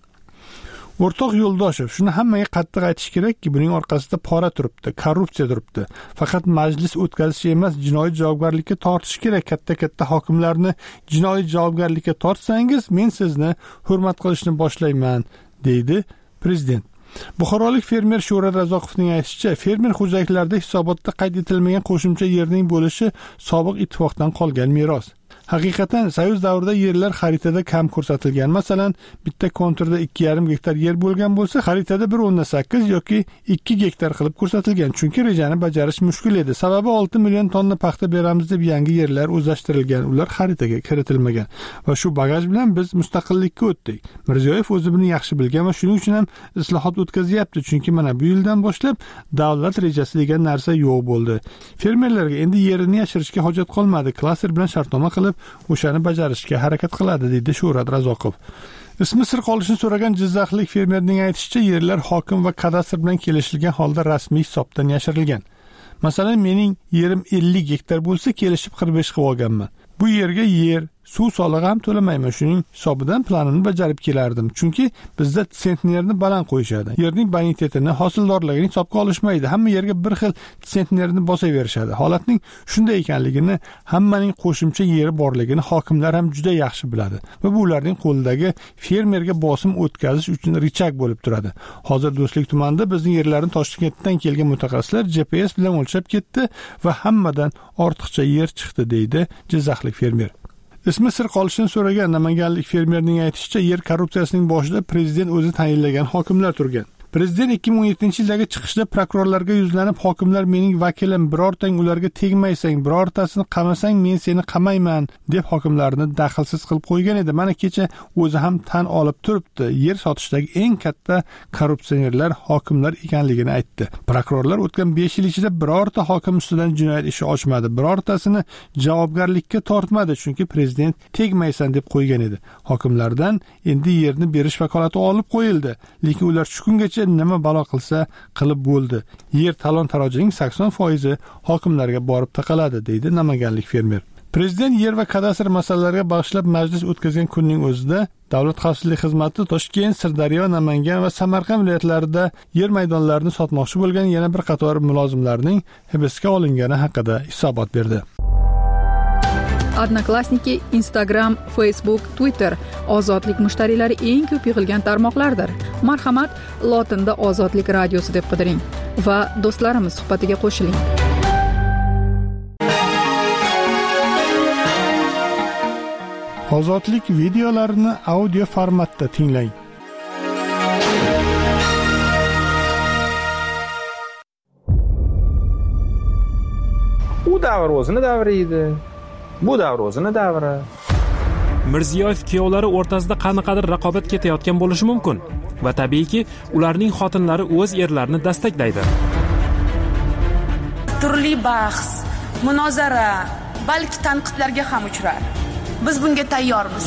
O'rtoq Yo'ldoshev, shuni hammaga qattiq aytish kerakki, buning orqasida pora turibdi, korrupsiya turibdi. Faqat majlis o'tkazish emas, jinoiy javobgarlikka tortish kerak. Katta hokimlarni jinoiy javobgarlikka tortsangiz, men sizni hurmat qilishni boshlayman, deydi prezident. Buxorolik fermer Sho'rat Razoqovning aytishicha, fermer xo'jaliklarida hisobotda qayd etilmagan qo'shimcha yerning bo'lishi sobiq ittifoqdan qolgan meros. Haqiqatan Soyuz davrida yerlar xaritada kam ko'rsatilgan. Masalan, bitta konturda 2,5 gektar yer bo'lgan bo'lsa, xaritada 1.8 yoki 2 gektar qilib ko'rsatilgan. Chunki rejani bajarish mushkul edi. Sababi 6 million tonna paxta beramiz deb yangi yerlar o'zlashtirilgan. Ular xaritaga kiritilmagan. Va shu bagaj bilan biz mustaqillikka o'tdik. Mirziyoyev o'zi buni yaxshi bilgan va shuning uchun ham islohot o'tkazyapti. Chunki mana bu yildan boshlab davlat rejasi degan narsa yo'q bo'ldi. Fermerlarga endi yerini yashirishga hojat qolmadi. Klaster bilan shartnoma qilib o'shani bajarishga harakat qiladi, deydi Sho'rat Razoqov. Ismi sir qolishini so'ragan jizzaxlik fermerning aytishicha, yerlar hokim va kadastr bilan kelishilgan holda rasmiy hisobdan yashirilgan. Masalan, mening yerim 50 gektar bo'lsa, kelishib 45 qilib olganman. Bu yerga yer, suv solig'i ham to'lamayman. Shuning hisobidan planini bajarib kelardim. Chunki bizda sentnerni baland qo'yishadi. Yerning bonitetini, hosildorligini hisobga olishmaydi. Hamma yerga bir xil sentnerni bosaverishadi. Holatning shunday ekanligini, hammaning qo'shimcha yeri borligini hokimlar ham juda yaxshi biladi va bu ularning qo'lidagi fermerga bosim o'tkazish uchun richak bo'lib turadi. Hozir Do'stlik tumanida bizning yerlarni Toshkentdan kelgan mutaxassislar GPS bilan o'lchab ketdi va hammadan ortiqcha yer chiqdi, deydi jizzaxlik fermer. Ismi sir qolishini so'ragan namanganlik fermerning aytishicha, yer korrupsiyasining boshida prezident o'zi tayinlagan hokimlar turgan. Prezident 2017-yildagi chiqishda prokurorlarga yuzlanib, hokimlar mening vakilim, birortang ularga tegmaysang, birortasini qamasang men seni qamayman deb hokimlarni daxlsiz qilib qo'ygan edi. Mana kecha o'zi ham tan olib turibdi. Yer sotishdagi eng katta korrupsionerlar hokimlar ekanligini aytdi. Prokurorlar o'tgan 5 yil ichida birorta hokim ustidan jinoyat ishi ochmadi. Birortasini javobgarlikka tortmadi, chunki prezident tegmaysan deb qo'ygan edi. Hokimlardan endi yerni berish vakolati olib qo'yildi. Lekin ular shu kungacha nima balo qilsa qilib bo'ldi. Yer talon-tarojining 80% hokimlarga borib taqaladi, deydi namanganlik fermer. Prezident yer va kadastr masalalariga bag'ishlab majlis o'tkazgan kunning o'zida Davlat xavfsizlik xizmati Toshkent, Sirdaryo, Namangan va Samarqand viloyatlarida yer maydonlarini sotmoqchi bo'lgan yana bir qator mulozimlarning hibsga olingani haqida hisobot berdi. Odnoklassniki, Instagram, Facebook, Twitter ozodlik mushtariylari eng ko'p yig'ilgan tarmoqlardir. Marhamat, lotinda Ozodlik radiosi deb qidiring va do'stlarimiz suhbatiga qo'shiling. Ozodlik videolarini audio formatda tinglang. U davr o'zini davri edi. Bu davr o'zini davri. Mirziyoyev kuyovlari o'rtasida qanaqadir raqobat ketayotgan bo'lishi mumkin va tabiiyki, ularning xotinlari o'z erlarini dastaklaydi. Turli bahs, munozara, balki tanqidlarga ham uchrar. Biz bunga tayyormiz.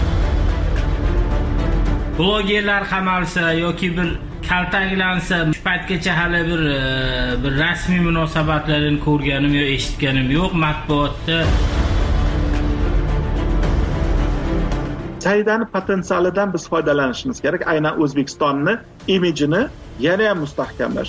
Blogerlar qamalsa yoki bir kaltaklansa, shu paytgacha hali bir rasmiy munosabatlarni ko'rganim yo eshitganim yo'q matbuotda. Saidani potensialidan biz foydalanishimiz kerak. Aynan O'zbekistonni imijini yana ham mustahkamlash.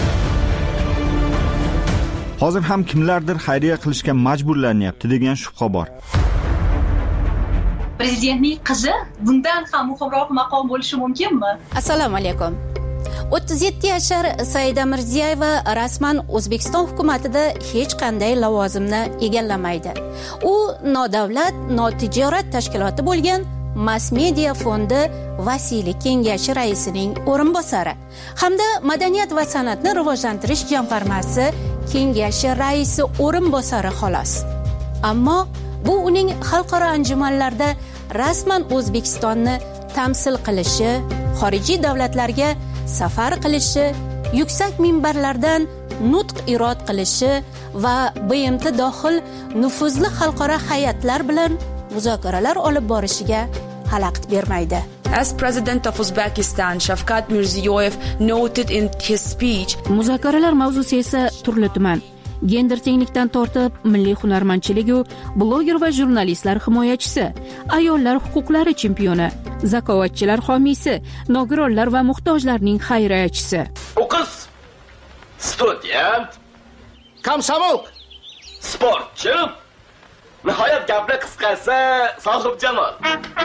Hozir ham kimlardir xayriya qilishga majburlanyapti degan shubha bor. Prezidentning qizi bundan ham muhimroq maqom bo'lishi mumkinmi? Assalomu alaykum. 37 yashar Saida Mirziyoyeva rasman O'zbekiston hukumatida hech qanday lavozimni egallamaydi. U nodavlat, notijorat tashkiloti bo'lgan Mass Media fondi vasiylik kengashi raisining o'rinbosari hamda Madaniyat va san'atni rivojlantirish jamg'armasi kengashi raisi o'rinbosari xolos. Ammo bu uning xalqaro anjumanlarda rasman O'zbekistonni tamsil qilishi, xorijiy davlatlarga safar qilishi, yuksak minbarlardan nutq irod qilishi va BMT dohil nufuzli xalqaro hay'atlar bilan muzokaralar olib borishiga xalaqit bermaydi. As President of Uzbekistan, Shavkat Mirziyoyev noted in his speech, muzokaralar mavzusi esa turli-tuman. Gender tenglikdan tortib, milliy hunarmandchilik u bloger va jurnalistlar himoyachisi, ayollar huquqlari chempioni, zakovatchilar homiysi, nogironlar va muhtojlarning xayriyachisi. Bu qiz student, komsomol, sportchi, nihoyat gapni qisqarsa sohibjamol.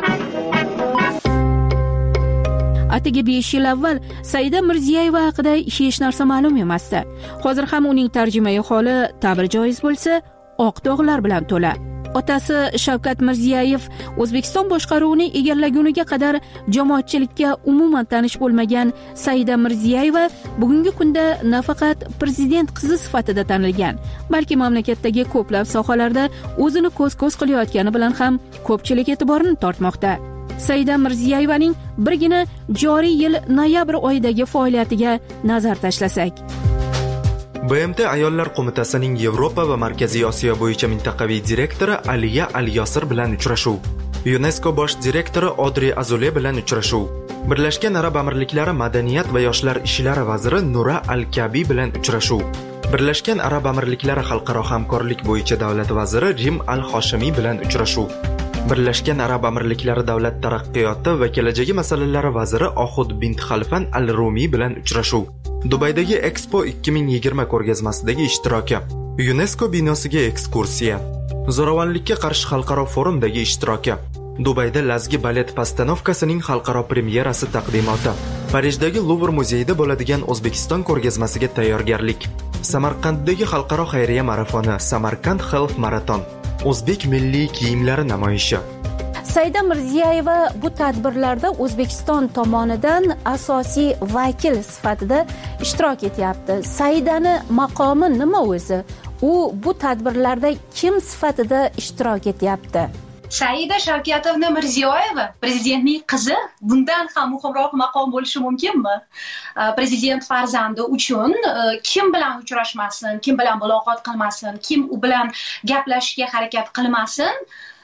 Atigi 5 yil avval Saida Mirziyoyeva haqida hech narsa ma'lum emasdi. Hozir ham uning tarjimai holi ta'bir joiz bo'lsa, oq dog'lar bilan to'la. Otasi Shavkat Mirziyoyev O'zbekiston boshqaruvini egallaguniga qadar jamoatchilikka umuman tanish bo'lmagan Saida Mirziyoyeva bugungi kunda nafaqat prezident qizi sifatida tanilgan, balki mamlakatdagi ko'plab sohalarda o'zini ko'z-ko'z qilayotgani bilan ham ko'pchilik e'tiborini tortmoqda. Saida Mirziyoyevaning birgina joriy yil noyabr oyidagi faoliyatiga nazar tashlasak. BMT Ayollar qo'mitasining Yevropa va Markaziy Osiyo bo'yicha mintaqaviy direktori Aliya Al-Yosir bilan uchrashuv. UNESCO bosh direktori Audrey Azoulay bilan uchrashuv. Birlashgan Arab Amirliklari madaniyat va yoshlar ishlari vaziri Nura Al-Kabi bilan uchrashuv. Birlashgan Arab Amirliklari xalqaro hamkorlik bo'yicha davlat vaziri Rim Al-Hoshimiy bilan uchrashuv. Birlashgan Arab Amirliklari davlat taraqqiyoti va kelajagi masalalari vaziri Ohud bint Xalfan Al-Rumiy bilan uchrashuv. Dubaydagi Expo 2020 ko'rgazmasidagi ishtiroki. UNESCO binosiga ekskursiya. Zo'ravonlikka qarshi xalqaro forumdagi ishtiroki. Dubayda Lazgi balet postanovkasining xalqaro premyerasi taqdimoti. Parijdagi Louvre muzeyida bo'ladigan O'zbekiston ko'rgazmasiga tayyorgarlik. Samarqanddagi xalqaro xayriya marafoni Samarkand Health Marathon. O'zbek milliy kiyimlari namoyishi. Saida Mirziyoyeva bu tadbirlarda O'zbekiston tomonidan asosiy vakil sifatida ishtirok etyapti. Saidani maqomi nima o'zi? U bu tadbirlarda kim sifatida ishtirok etyapti? Saida Shavkatovna Mirziyoyeva, prezidentning qizi, bundan ham muhimroq maqom bo'lishi mumkinmi? Prezident farzandi uchun kim bilan uchrashmasin, kim bilan muloqot qilmasin, kim u bilan gaplashishga harakat qilmasin,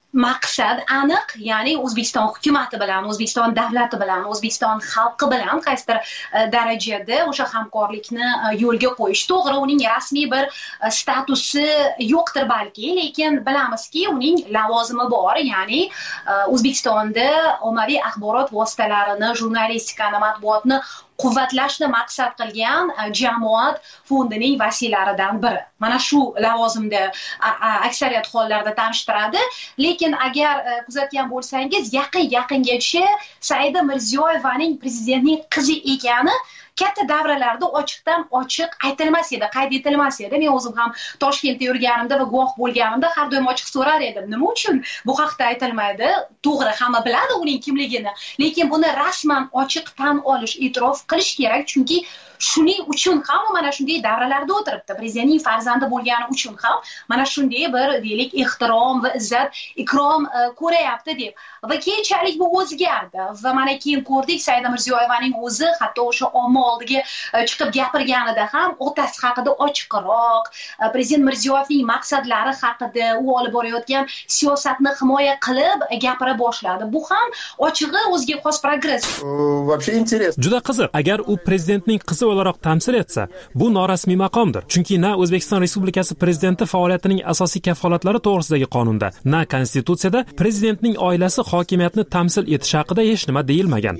maqsad aniq, ya'ni O'zbekiston hukumati bilan, O'zbekiston davlati bilan, O'zbekiston xalqi bilan qaysidir darajada o'sha hamkorlikni yo'lga qo'yish. To'g'ri, uning rasmiy bir statusi yo'qdir balki, lekin bilamizki, uning lavozimi bor, ya'ni O'zbekistonda ommaviy axborot vositalarini, jurnalistikani, matbuotni quvvatlashni maqsad qilgan jamoat fondining vasiylaridan biri. Mana shu lavozimda aksariyat hollarda tanishtiradi. Lekin agar kuzatgan bo'lsangiz, yaqingacha Saida Mirziyoyevaning prezidentning qizi ekani katta davralarda ochiqdan ochiq aytilmas edi, qayd etilmas edi. Men o'zim ham Toshkentda yurganimda va guvoh bo'lganimda har doim ochiq so'rar edim. Nima uchun bu haqda aytilmaydi? To'g'ri, hamma biladi uning kimligini, lekin buni rasman ochiq tan olish, e'tirof qilish kerak, chunki shuning uchun ham mana shunday davralarda o'tiribdi. Prezidentning farzandi bo'lgani uchun ham mana shunday bir deylik ehtirom va izzat ikrom ko'rayapti deb. Va keyinchalik bu o'zgardi va mana keyin ko'rdik, Saida Mirziyoyevaning o'zi hatto o'sha omma oldiga chiqib gapirganida ham otasi haqida ochiqroq, prezident Mirziyoyevning maqsadlari haqida, u olib borayotgan siyosatni himoya qilib gapira boshladi. Bu ham ochig'i o'ziga xos progress. Вообще интересно. Juda qiziq. Agar u prezidentning qizi o'laroq tamsil etsa, bu norasmiy maqomdir. Chunki na O'zbekiston Respublikasi prezidenti faoliyatining asosiy kafolatlari to'g'risidagi qonunda, na konstitutsiyada prezidentning oilasi hokimiyatni tamsil etishi haqida hech nima deyilmagan.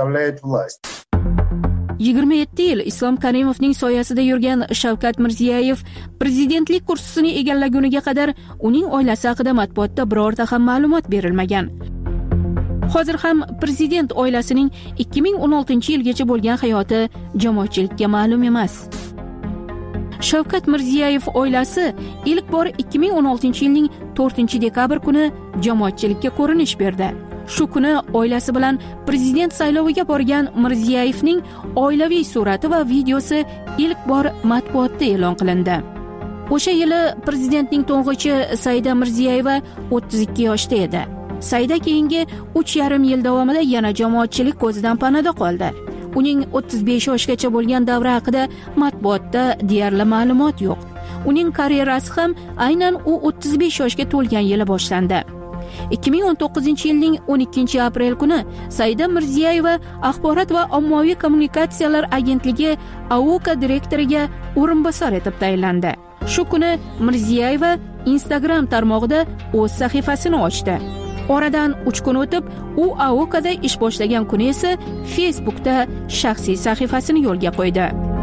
27 yil Islom Karimovning soyasida yurgan Shavkat Mirziyoyev prezidentlik kursisini egallaguniga qadar uning oilasi haqida matbuotda birorta ham ma'lumot berilmagan. Hozir ham prezident oilasining 2016-yilgacha bo'lgan hayoti jamoatchilikka ma'lum emas. Shavkat Mirziyoyev oilasi ilk bor 2016-yilning 4-dekabr kuni jamoatchilikka ko'rinish berdi. Shu kuni oilasi bilan prezident sayloviga borgan Mirziyoyevning oilaviy surati va videosi ilk bor matbuotda e'lon qilindi. O'sha yili prezidentning to'ng'ichi Saida Mirziyoyeva 32 yoshda edi. Saida keyingi 3,5 yil davomida yana jamoatchilik ko'zidan panada qoldi. Uning 35 yoshgacha bo'lgan davri haqida matbuotda deyarli ma'lumot yo'q. Uning karyerasi ham aynan u 35 yoshga to'lgan yili boshlandi. 2019-yilning 12-aprel kuni Saida Mirziyoyeva Axborot va ommaviy kommunikatsiyalar agentligi AOKA direktoriga o'rinbosar etib tayinlandi. Shu kuni Mirziyoyeva Instagram tarmog'ida o'z sahifasini ochdi. Oradan 3 kun o'tib, u AOKAda ish boshlagan kuni esa Facebookda shaxsiy sahifasini yo'lga qo'ydi.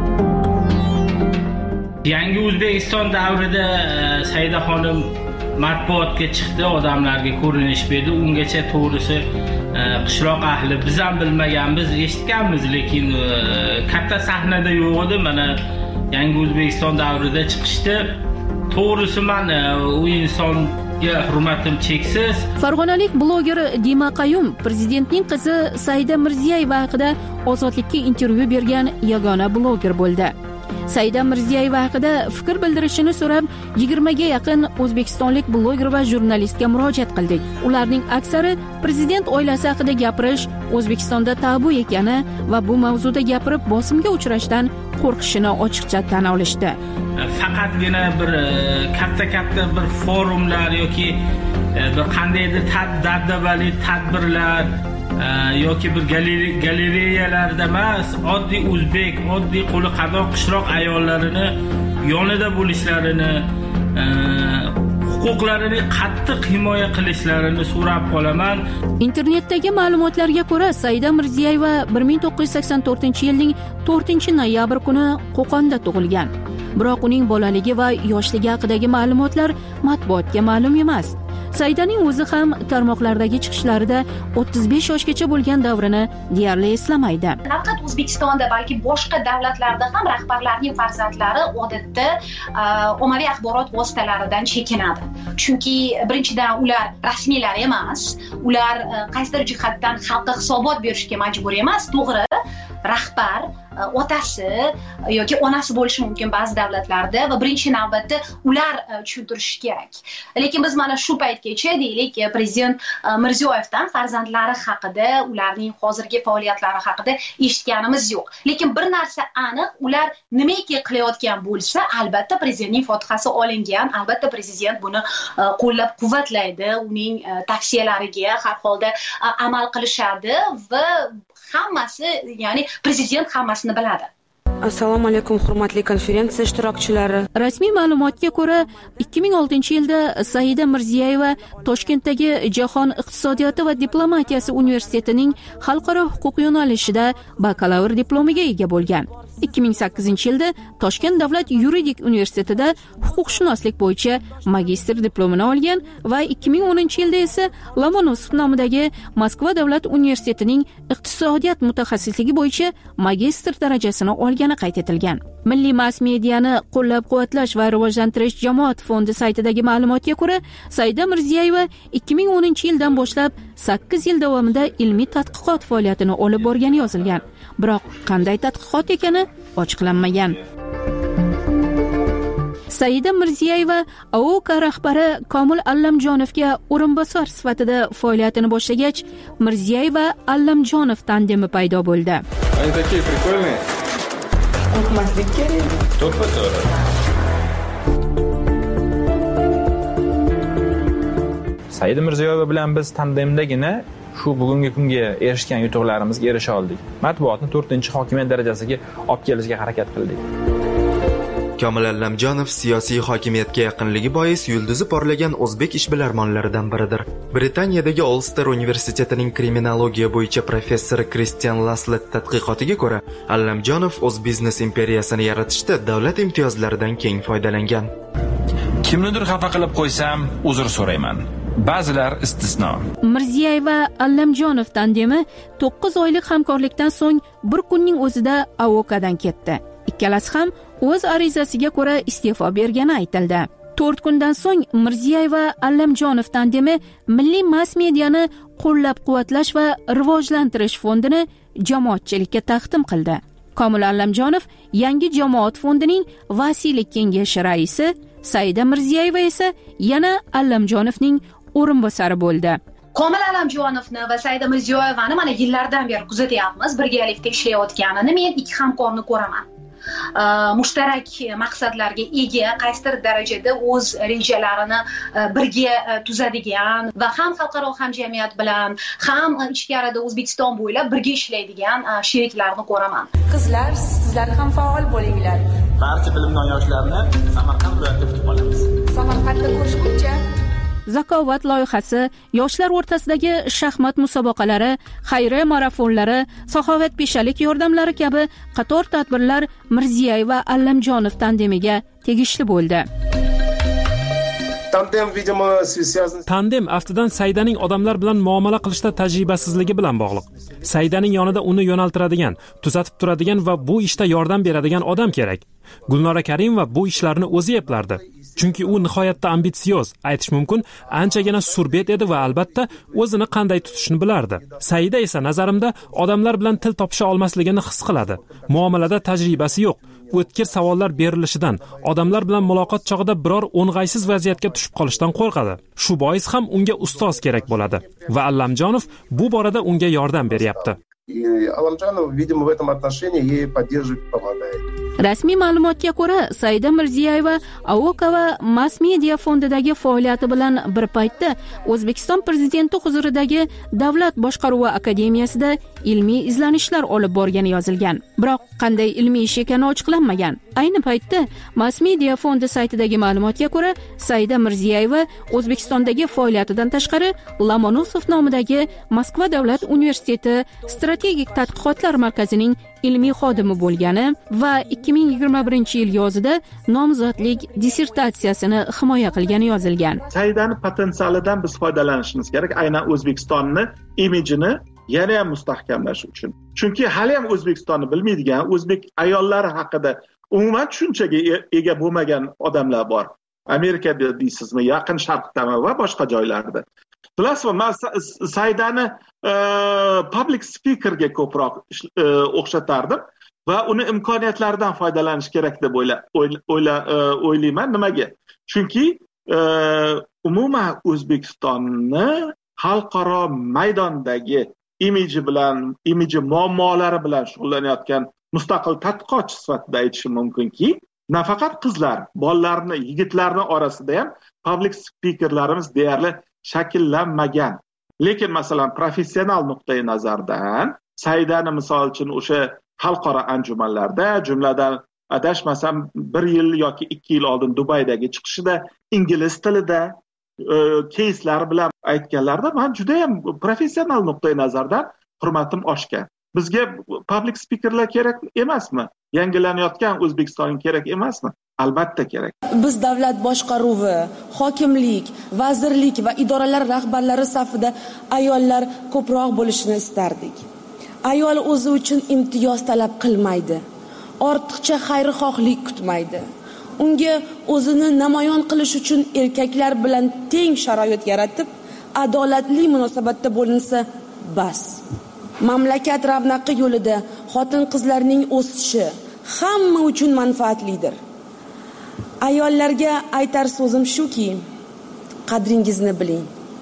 Yangi O'zbekiston davrida Saida xonim matbuotga chiqdi, odamlarga ko'rinish berdi. Ungacha to'g'risi qishloq ahli biz ham bilmaganmiz, eshitganmiz, lekin katta sahnada yo'q edi. Mana Yangi O'zbekiston davrida chiqishdi. To'g'risi men u insonga hurmatim cheksiz. Farg'onalik bloger Dima Qayum prezidentning qizi Saida Mirziyoyeva haqida Ozodlikka intervyu bergan yagona bloger bo'ldi. Saida Mirziyoyeva haqida fikr bildirishini so'rab 20 ga yaqin o'zbekistonlik bloger va jurnalistga murojaat qildik. Ularning aksari prezident oilasi haqida gapirish O'zbekistonda tabu ekani va bu mavzuda gapirib bosimga uchrashdan qo'rqishini ochiqcha tan olishdi. Faqatgina bir katta bir forumlar yoki bir qandaydir dabdabali tadbirlar yoki bir galereyalarda emas, oddiy o'zbek, oddiy qo'li qadoq qishloq ayollarini yonida bo'lishlarini, huquqlarini qattiq himoya qilishlarini so'rab qolaman. Internetdagi ma'lumotlarga ko'ra, Saida Mirziyoyeva 1984-yilning 4-noyabr kuni Qo'qonda tug'ilgan. Biroq uning bolaligi va yoshligi haqidagi ma'lumotlar matbuotga ma'lum emas. Saidaning o'zi ham tarmoqlardagi chiqishlarida 35 yoshgacha bo'lgan davrini deyarli eslamaydi. Nafaqat O'zbekistonda, balki boshqa davlatlarda ham rahbarlarning farzandlari odatda ommaviy axborot vositalaridan chekinadi. Chunki birinchidan ular rasmiylar emas, ular qaysidir jihatdan xalqqa hisobot berishga majbur emas. To'g'ri, rahbar otasi yoki onasi bo'lishi mumkin ba'zi davlatlarda va birinchi navbatda ular tushuntirishi kerak. Lekin biz mana shu paytgacha deylik prezident Mirziyoyevdan farzandlari haqida, ularning hozirgi faoliyatlari haqida eshitganimiz yo'q. Lekin bir narsa aniq, ular nimaki qilayotgan bo'lsa, albatta prezidentning fotihasi olingan, albatta prezident buni qo'llab-quvvatlaydi, uning tavsiyalariga har holda amal qilishadi va hammasi, ya'ni prezident hammasini biladi. Assalomu alaykum hurmatli konferensiya ishtirokchilari. Rasmiy ma'lumotga ko'ra 2006-yilda Saida Mirziyoyeva Toshkentdagi Jahon iqtisodiyoti va diplomatiyasi universitetining xalqaro huquq yo'nalishida bakalavr diplomiga ega bo'lgan. 2008-yilda Toshkent davlat yuridik universitetida huquqshunoslik bo'yicha magistr diplomini olgan va 2010-yilda esa Lomonosov nomidagi Moskva davlat universitetining iqtisodiyot mutaxassisligi bo'yicha magistr darajasini olgani qayd etilgan. Milliy mass mediani qo'llab-quvvatlash va rivojlantirish jamoat fondi saytidagi ma'lumotga ko'ra, Saida Mirziyoyeva 2010-yildan boshlab 8 yil davomida ilmiy tadqiqot faoliyatini olib borgani yozilgan. Biroq qanday tadqiqot ekani ochiqlanmagan. Saida Mirziyoyeva AOK rahbari Komil Allamjonovga o'rinbosar sifatida faoliyatini boshlagach, Mirziyoyeva Allamjonov tandemi paydo bo'ldi. Они такие прикольные. Qo'rqmaslik kerak. To'ppa-to'g'ri. Saida Mirziyoyeva bilan biz tandemdagina shu bugungi kunga erishgan yutuqlarimizga erisha oldik. Matbuotni 4-hokimiyat darajasiga olib kelishga harakat qildik. Komil Allamjonov siyosiy hokimiyatga yaqinligi bois yulduzi porlagan o'zbek ishbilarmonlaridan biridir. Britaniyadagi Ulster universitetining kriminologiya bo'yicha professori Kristian Laslet tadqiqotiga ko'ra, Allamjonov o'z biznes imperiyasini yaratishda davlat imtiyozlaridan keng foydalangan. Kimnidir xafa qilib qo'ysam, uzr so'rayman. Ba'zilar istisno. Mirziyoyeva Allamjonov tandemi 9 oylik hamkorlikdan so'ng bir kunning o'zida AOKdan ketdi. Ikkalasi ham o'z arizasiga ko'ra iste'fo bergani aytildi. 4 kundan so'ng Mirziyoyeva Allamjonov tandemi milliy mass mediani qo'llab-quvvatlash va rivojlantirish fondini jamoatchilikka taqdim qildi. Komil Allamjonov yangi jamoat fondining vasiylik kengashi raisi, Saida Mirziyoyeva esa yana Allamjonovning o'rinbosari bo'ldi. Komil Allamjonovni va Saida Mirziyoyevani mana yillardan beri kuzatyapmiz, birgalikda ishlayotganini. Men ikki hamkorni ko'raman. Mushtarak maqsadlarga ega, qaysidir darajada o'z rejalarini birga tuzadigan va ham xalqaro hamjamiyat bilan, ham ichkarida O'zbekiston bo'ylab birga ishlaydigan sheriklarni ko'raman. Qizlar, sizlar ham faol bo'linglar. Barcha bilimdon yoshlarni Samarqand viloyatida kutib qolamiz. Samarqandda ko'rishguncha. Zakovat loyihasi, yoshlar o'rtasidagi shaxmat musobaqalari, xayriya marafonlari, saxovatpeshalik yordamlari kabi qator tadbirlar Mirziyoyeva Allamjonov tandemiga tegishli bo'ldi. Tandem aftidan Saidaning odamlar bilan muomala qilishda tajribasizligi bilan bog'liq. Saidaning yonida uni yo'naltiradigan, tuzatib turadigan va bu ishda yordam beradigan odam kerak. Gulnora Karimova bu ishlarni o'zi eplardi. Chunki u nihoyatda ambitsiyoz, aytish mumkin, anchagina surbet edi va albatta o'zini qanday tutishni bilardi. Saida esa nazarimda odamlar bilan til topisha olmasligini his qiladi. Muomalada tajribasi yo'q. O'tkir savollar berilishidan, odamlar bilan muloqot chog'ida biror o'ng'aysiz vaziyatga tushib qolishdan qo'rqadi. Shu bois ham unga ustoz kerak bo'ladi va Allamjonov bu borada unga yordam beryapti. Allamjonov, видимо, в этом отношении ей поддерживает и помогает. Rasmiy ma'lumotga ko'ra, Saida Mirziyoyeva AOK va Mass Media fondidagi faoliyati bilan bir paytda O'zbekiston prezidenti huzuridagi Davlat boshqaruvi akademiyasida ilmiy izlanishlar olib borgani yozilgan. Biroq qanday ilmiy ish ekani ochiqlanmagan. Ayni paytda Mass Media fondi saytidagi ma'lumotga ko'ra, Saida Mirziyoyeva O'zbekistondagi faoliyatidan tashqari Lomonosov nomidagi Moskva davlat universiteti strategik tadqiqotlar markazining ilmiy xodimi bo'lgani va 2021-yil yozida nomzodlik dissertatsiyasini himoya qilgani yozilgan. Saidani potensialidan biz foydalanishimiz kerak, aynan O'zbekistonni imijini yana ham mustahkamlash uchun. Chunki hali ham O'zbekistonni bilmaydigan, o'zbek ayollari haqida umuman tushunchaga ega bo'lmagan odamlar bor. Amerikada deysizmi, Yaqin Sharqdami va boshqa joylarda. bilasizmi, men Saidani public speakerga ko'proq o'xshatardim va uni imkoniyatlaridan foydalanish kerak deb o'ylayman. Nimaga? Chunki umuman O'zbekistonni xalqaro maydondagi imiji muammolari bilan shug'ullanayotgan mustaqil tadqiqotchi sifatida aytishim mumkinki, nafaqat qizlar, bolalarni, yigitlarni orasida ham public speakerlarimiz deyarli shakllanmagan. Lekin masalan professional nuqtai nazardan Saidani misol uchun o'sha xalqaro anjumanlarda, jumladan adashmasam 1 yil yoki 2 yil oldin Dubaydagi chiqishida ingliz tilida keyslar bilan aytganlarda men juda ham professional nuqtai nazardan hurmatim oshgan. Bizga public speakerlar kerak emasmi? Yangilanayotgan O'zbekiston kerak emasmi? Albatta kerak. Biz davlat boshqaruvi, hokimlik, vazirlik va idoralar rahbarlari safida ayollar ko'proq bo'lishini istardik. Ayol o'zi uchun imtiyoz talab qilmaydi. Ortiqcha xayrixohlik kutmaydi. Unga o'zini namoyon qilish uchun erkaklar bilan teng sharoit yaratib, adolatli munosabatda bo'linsa bas. Mamlakat ravnaqi yo'lida xotin-qizlarning o'sishi hamma uchun manfaatlidir. Ayollarga aytar so'zim shuki, qadringizni biling.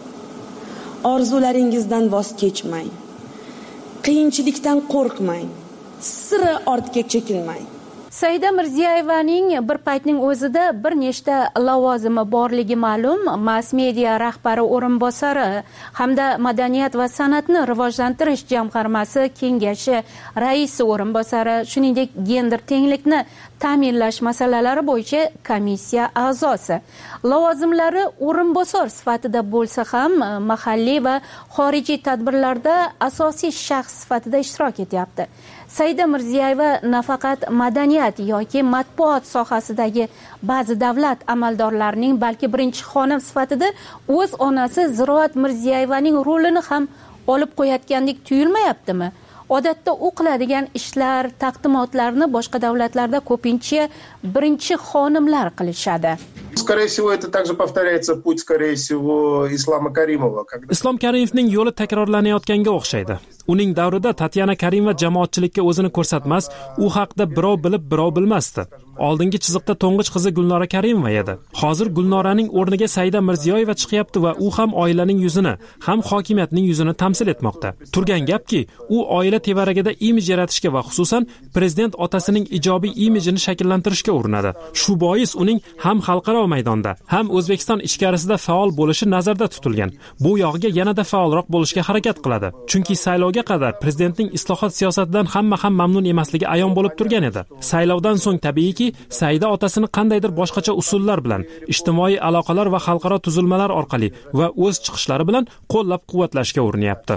Orzularingizdan voz kechmang. Qiyinchilikdan qo'rqmang. Sira ortga chekinmang. Saida Mirziyoyevaning bir paytning o'zida bir nechta lavozimi borligi ma'lum. Mass media rahbari o'rinbosari hamda Madaniyat va san'atni rivojlantirish jamg'armasi kengashi raisi o'rinbosari, shuningdek gender tenglikni ta'minlash masalalari bo'yicha komissiya a'zosi. Lavozimlari o'rinbosar sifatida bo'lsa ham mahalliy va xorijiy tadbirlarda asosiy shaxs sifatida ishtirok etyapti. Saida Mirziyoyeva nafaqat madaniyat yoki matbuot sohasidagi ba'zi davlat amaldorlarining balki birinchi xonim sifatida o'z onasi Ziroat Mirziyoyevaning rolini ham olib qo'yayotgandek tuyulmayaptimi? Odatda u qiladigan ishlar, taqdimotlarni boshqa davlatlarda ko'pincha birinchi xonimlar qilishadi. Скорее всего, это также повторяется путь, скорее всего, Ислама Каримова. Islom Karimovning yo'li takrorlanayotganga o'xshaydi. Uning davrida Tatyana Karimova jamoatchilikka o'zini ko'rsatmas, u haqda birov bilib, birov bilmasdi. Oldingi chiziqda to'ng'ich qizi Gulnora Karimova edi. Hozir Gulnoraning o'rniga Saida Mirziyoyeva chiqyapti va u ham oilaning yuzini, ham hokimiyatning yuzini tamsil etmoqda. Turgan gapki, u oila tevaragida imij yaratishga va xususan prezident otasining ijobiy imijini shakllantirishga urinadi. Shu bois uning ham xalqaro maydonda, ham O'zbekiston ichkarisida faol bo'lishi nazarda tutilgan. Bu yog'iga yanada faolroq bo'lishga harakat qiladi. Chunki saylovga qadar prezidentning islohot siyosatidan hamma ham mamnun emasligi ayon bo'lib turgan edi. Saylovdan so'ng tabiiyki Saida otasini qandaydir boshqacha usullar bilan, ijtimoiy aloqalar va xalqaro tuzilmalar orqali va o'z chiqishlari bilan qo'llab-quvvatlashga urinyapti.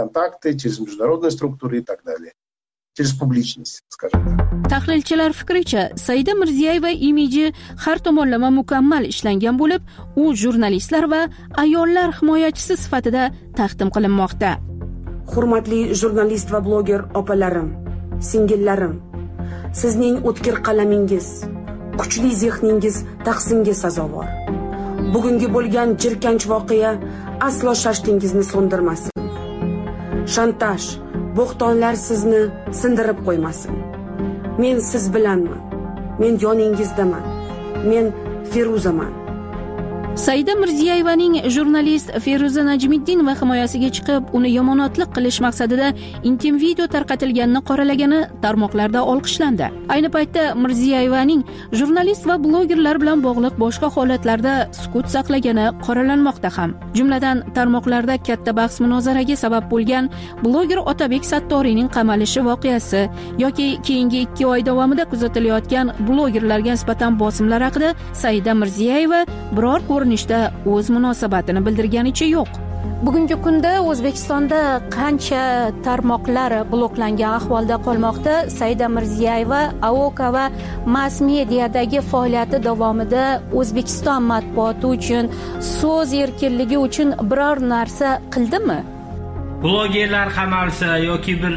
Tahlilchilar fikricha, Saida Mirziyoyeva imiji har tomonlama mukammal ishlangan bo'lib, u jurnalistlar va ayollar himoyachisi sifatida taqdim qilinmoqda. Hurmatli jurnalist va bloger opalarim, singillarim, sizning o'tkir qalamingiz, kuchli zehningiz tahsinga sazovor. Bugungi bo'lgan jirkanch voqea aslo shashtingizni so'ndirmasin. Shantaj, bo'xtonlar sizni sindirib qo'ymasin. Men siz bilanman. Men yoningizdaman. Men Feruzaman. Saida Mirziyoyevaning jurnalist Feruza Najmiddin va himoyasiga chiqib, uni yomonotlik qilish maqsadida intim video tarqatilganini qoralagani tarmoqlarda olqishlandi. Ayni paytda Mirziyoyevaning jurnalist va blogerlar bilan bog'liq boshqa holatlarda sukut saqlagani qoralanmoqda ham. Jumladan, tarmoqlarda katta bahs-munozaraga sabab bo'lgan bloger Otabek Sattoriyning qamalishi voqeasi yoki keyingi 2 oy davomida kuzatilayotgan blogerlarga nisbatan bosimlar haqida Saida Mirziyoyeva biror ko'rinishda o'z munosabatini bildirganicha yo'q. Bugungi kunda O'zbekistonda qancha tarmoqlar bloklangan ahvolda qolmoqda. Saida Mirziyoyeva AOKA va mass mediadagi faoliyati davomida O'zbekiston matbuoti uchun, so'z erkinligi uchun biror narsa qildimi? Blogerlar qamalsa yoki bir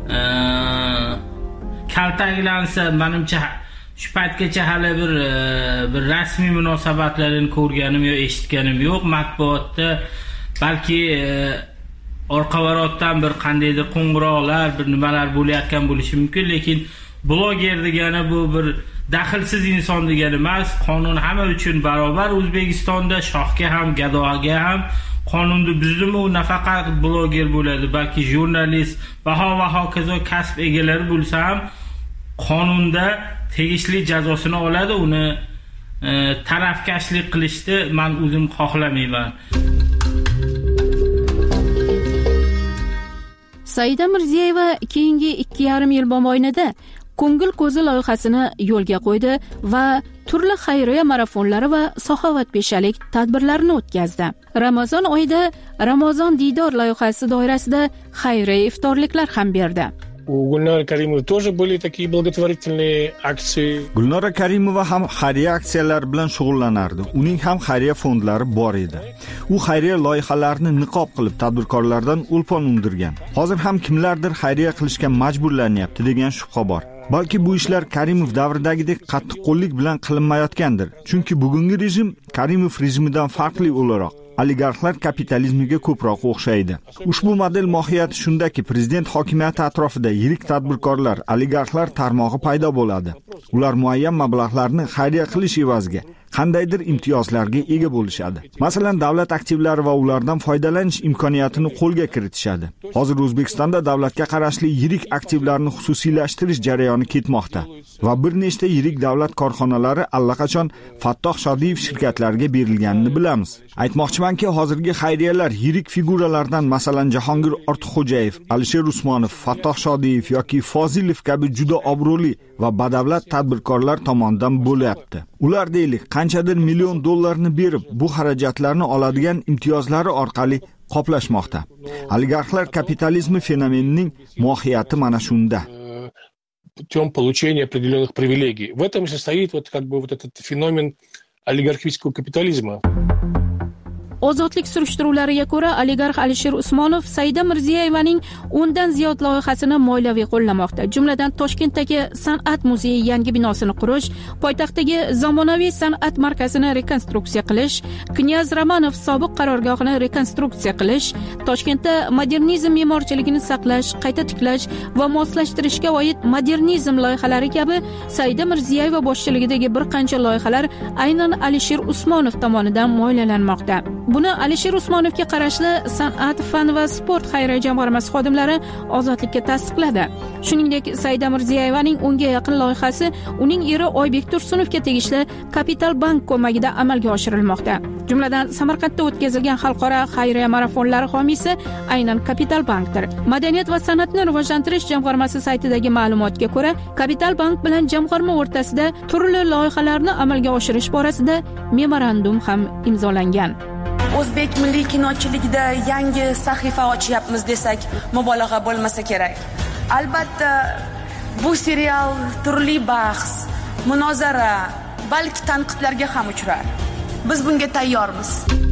kaltaklansa, menimcha shu paytgacha hali bir rasmiy munosabatlarni ko'rganim yo eshitganim yo'q. Matbuotda balki orqa-varotdan bir qandaydir qo'ng'iroqlar, bir nimalar bo'layotgan bo'lishi mumkin, lekin bloger degani bu bir daxlsiz inson degani emas. Qonun hamma uchun barobar. O'zbekistonda shohga ham, gadoga ham qonunni buzdimi, u nafaqat bloger bo'ladi, balki jurnalist va hokazo kasb egalari bo'lsa ham qonunda tegishli jazosini oladi. Uni tarafkashlik qilishni men o'zim xohlamayman. Saida Mirziyoyeva keyingi 2,5 yil mobaynida Ko'ngil ko'zi loyihasini yo'lga qo'ydi va turli xayriya marafonlari va saxovatpeshalik tadbirlarini o'tkazdi. Ramazon oyida Ramazon diydor loyihasi doirasida xayriya iftorliklar ham berdi. У Гульнары Каримовой тоже были такие благотворительные акции. Gulnora Karimova ham xayriya aksiyalari bilan shug'ullanardi. Uning ham xayriya fondlari bor edi. U xayriya loyihalarini niqob qilib tadbirkorlardan ulpon undirgan. Hozir ham kimlardir xayriya qilishga majburlanyapti degan shubha bor. Balki bu ishlar Karimov davridagidek qattiqqo'llik bilan qilinmayotgandir. Chunki bugungi rejim Karimov rejimidan farqli o'laroq oligarxlar kapitalizmiga ko'proq o'xshaydi. Ushbu model mohiyati shundaki, prezident hokimiyati atrofida yirik tadbirkorlar, oligarxlar tarmog'i paydo bo'ladi. Ular muayyan mablag'larni xayriya qilish evaziga qandaydir imtiyozlarga ega bo'lishadi. Masalan, davlat aktivlari va ulardan foydalanish imkoniyatini qo'lga kiritishadi. Hozir O'zbekistonda davlatga qarashli yirik aktivlarni xususiylashtirish jarayoni ketmoqda va bir nechta yirik davlat korxonalari allaqachon Fattoh Shodiyev shirkatlariga berilganini bilamiz. Aytmoqchimanki, hozirgi xayriyalar yirik figuralardan, masalan, Jahongir Ortiqxo'jayev, Alisher Usmonov, Fattoh Shodiyev yoki Fozilov kabi juda obro'li va badavlat tadbirkorlar tomonidan bo'lyapti. Ular deylik, qanchadir million dollarni berib, bu xarajatlarni oladigan imtiyozlari orqali qoplashmoqda. Oligarxlar kapitalizmi fenomenining mohiyati mana shunda. Путем получения определенных привилегий. В этом и состоит вот этот феномен олигархического капитализма. Ozodlik surishtiruvlariga ko'ra, oligarx Alisher Usmonov Saida Mirziyoyevaning 10 dan ziyod loyihasini moliyaviy qo'llamoqda. Jumladan Toshkentdagi San'at muzeyi yangi binosini qurish, poytaxtdagi zamonaviy san'at markazini rekonstruksiya qilish, Knyaz Romanov sobiq qarorgohini rekonstruksiya qilish, Toshkentda modernizm me'morchiligini saqlash, qayta tiklash va moslashtirishga oid modernizm loyihalari kabi Saida Mirziyoyeva boshchiligidagi bir qancha loyihalar aynan Alisher Usmonov tomonidan moliyalanmoqda. Buni Alisher Usmonovga qarashli San'at, fan va sport xayriya jamg'armasi xodimlari Ozodlikka tasdiqladi. Shuningdek, Saida Mirziyoyevaning 10 ga yaqin loyihasi uning eri Oybek Tursunovga tegishli Kapital Bank ko'magida amalga oshirilmoqda. Jumladan, Samarqandda o'tkazilgan xalqaro xayriya marafonlari homiysi aynan Kapital Bankdir. Madaniyat va san'atni rivojlantirish jamg'armasi saytidagi ma'lumotga ko'ra, Kapital Bank bilan jamg'arma o'rtasida turli loyihalarni amalga oshirish borasida memorandum ham imzolangan. O'zbek milliy kinochiligida yangi sahifa ochyapmiz desak, mubolag'a bo'lmasa kerak. Albatta, bu serial turli bahs, munozara, balki tanqidlarga ham uchrar. Biz bunga tayyormiz.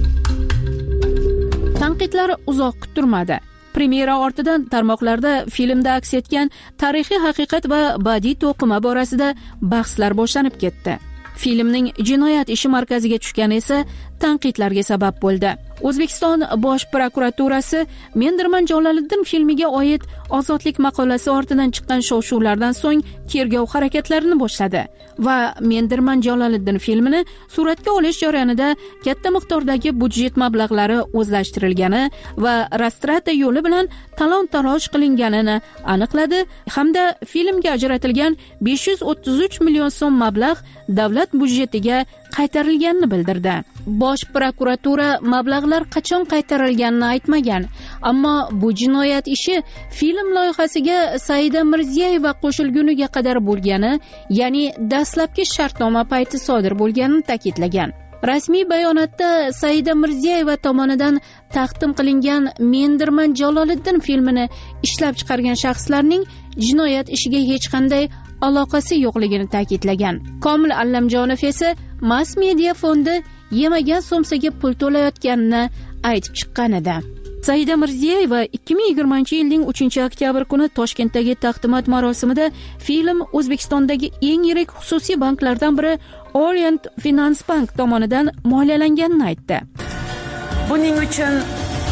Tanqidlar uzoq turmadi. Premyera ortidan tarmoqlarda filmda aks etgan tarixiy haqiqat va badiiy to'qima borasida bahslar boshlanib ketdi. Filmning jinoyat ishi markaziga tushgani esa tanqidlarga sabab bo'ldi. O'zbekiston Bosh prokuraturasi Mendirman Jaloliddin filmiga oid Ozodlik maqolasi ortidan chiqqan shov-shuvlardan so'ng tergov harakatlarini boshladi va Mendirman Jaloliddin filmini suratga olish jarayonida katta miqdordagi budjet mablag'lari o'zlashtirilgani va Rostrata yo'li bilan talon-taroj qilinganini aniqladi hamda filmga ajratilgan 533 million so'm mablag' davlat budjetiga qaytarilganini bildirdi. Bosh prokuratura mablag'lar qachon qaytarilganini aytmagan, ammo bu jinoyat ishi film loyihasiga Saida Mirziyoyeva qo'shilguniga qadar bo'lgani, ya'ni dastlabki shartnoma payti sodir bo'lganini ta'kidlagan. Rasmiy bayonotda Saida Mirziyoyeva tomonidan taqdim qilingan Mendirman Jaloliddin filmini ishlab chiqargan shaxslarning jinoyat ishiga hech qanday aloqasi yo'qligini ta'kidlagan. Komil Allamjonov esa Mass Media fondi yemagan so'msaga pul to'layotganini aytib chiqqan edi. Saida Mirziyoyeva 2020-yilning 3-oktyabr kuni Toshkentdagi taqdimot marosimida film O'zbekistondagi eng yirik xususiy banklardan biri Orient Finance Bank tomonidan moliyalanganini aytdi. Buning uchun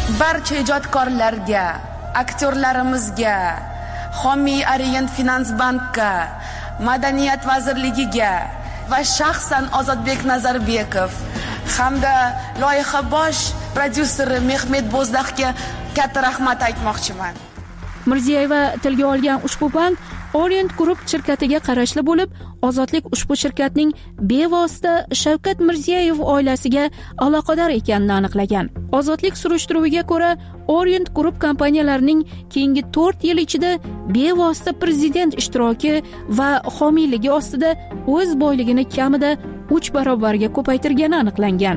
barcha ijodkorlarga, aktyorlarimizga, Homiy Orient Finansbankka, Madaniyat vazirligiga va shaxsan Ozodbek Nazarbekov hamda loyiha bosh prodyuseri Mehmet Bo'zdaxga katta rahmat aytmoqchiman. Mirziyoyeva tilga olgan ushbu bank Orient Group shirkatiga qarashli bo'lib, Ozodlik ushbu shirkatning bevosita Shavkat Mirziyoyev oilasiga aloqador ekanini aniqlagan. Ozodlik surishtiruviga ko'ra, Orient Group kompaniyalarining keyingi 4 yil ichida bevosita prezident ishtiroki va homiyligi ostida o'z boyligini kamida 3 barobarga ko'paytirgani aniqlangan.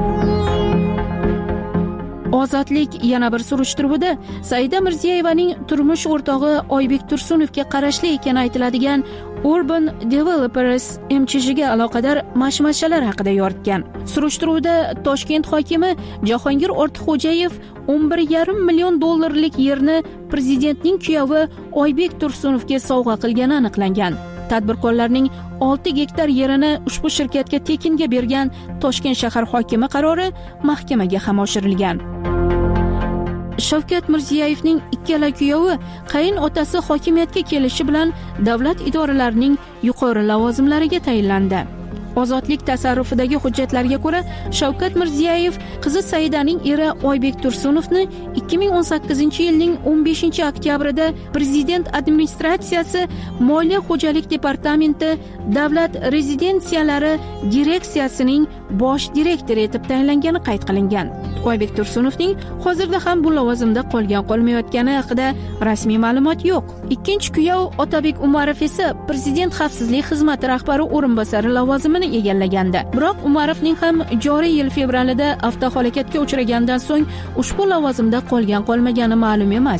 Ozodlik yana bir surishtiruvida Saida Mirziyoyevaning turmush o'rtog'i Oybek Tursunovga qarashli ekani aytiladigan Urban Developers MCHga aloqador mashmashalar haqida yoritgan. Surishtiruvda Toshkent hokimi Jahongir Ortiqxo'jayev 11,5 million dollarlik yerni prezidentning kuyovi Oybek Tursunovga sovg'a qilgani aniqlangan. Tadbirkorlarning 6 gektar yerini ushbu shirkatga tekinga bergan Toshkent shahar hokimi qarori mahkamaga ham oshirilgan. Shavkat Mirziyoyevning ikkala kuyovi qayin otasi hokimiyatga kelishi bilan davlat idoralarining yuqori lavozimlariga tayinlandi. Ozodlik tasarrufidagi hujjatlarga ko'ra, Shavkat Mirziyoyev qizi Saidaning eri Oybek Tursunovni 2018-yilning 15-oktyabrida Prezident administratsiyasi Moliya xo'jalik departamenti Davlat rezidensiyalari direksiyasining bosh direktori etib tayinlangani qayd qilingan. Oybek Tursunovning hozirda ham bu lavozimda qolmayotgani haqida rasmiy ma'lumot yo'q. Ikkinchi kuyov Otabek Umarov esa Prezident xavfsizlik xizmati rahbari o'rinbosari lavozimini egallagandi. Biroq Umarovning ham joriy yil fevralida avtohalokatga uchragandan so'ng ushbu lavozimda qolmagani ma'lum emas.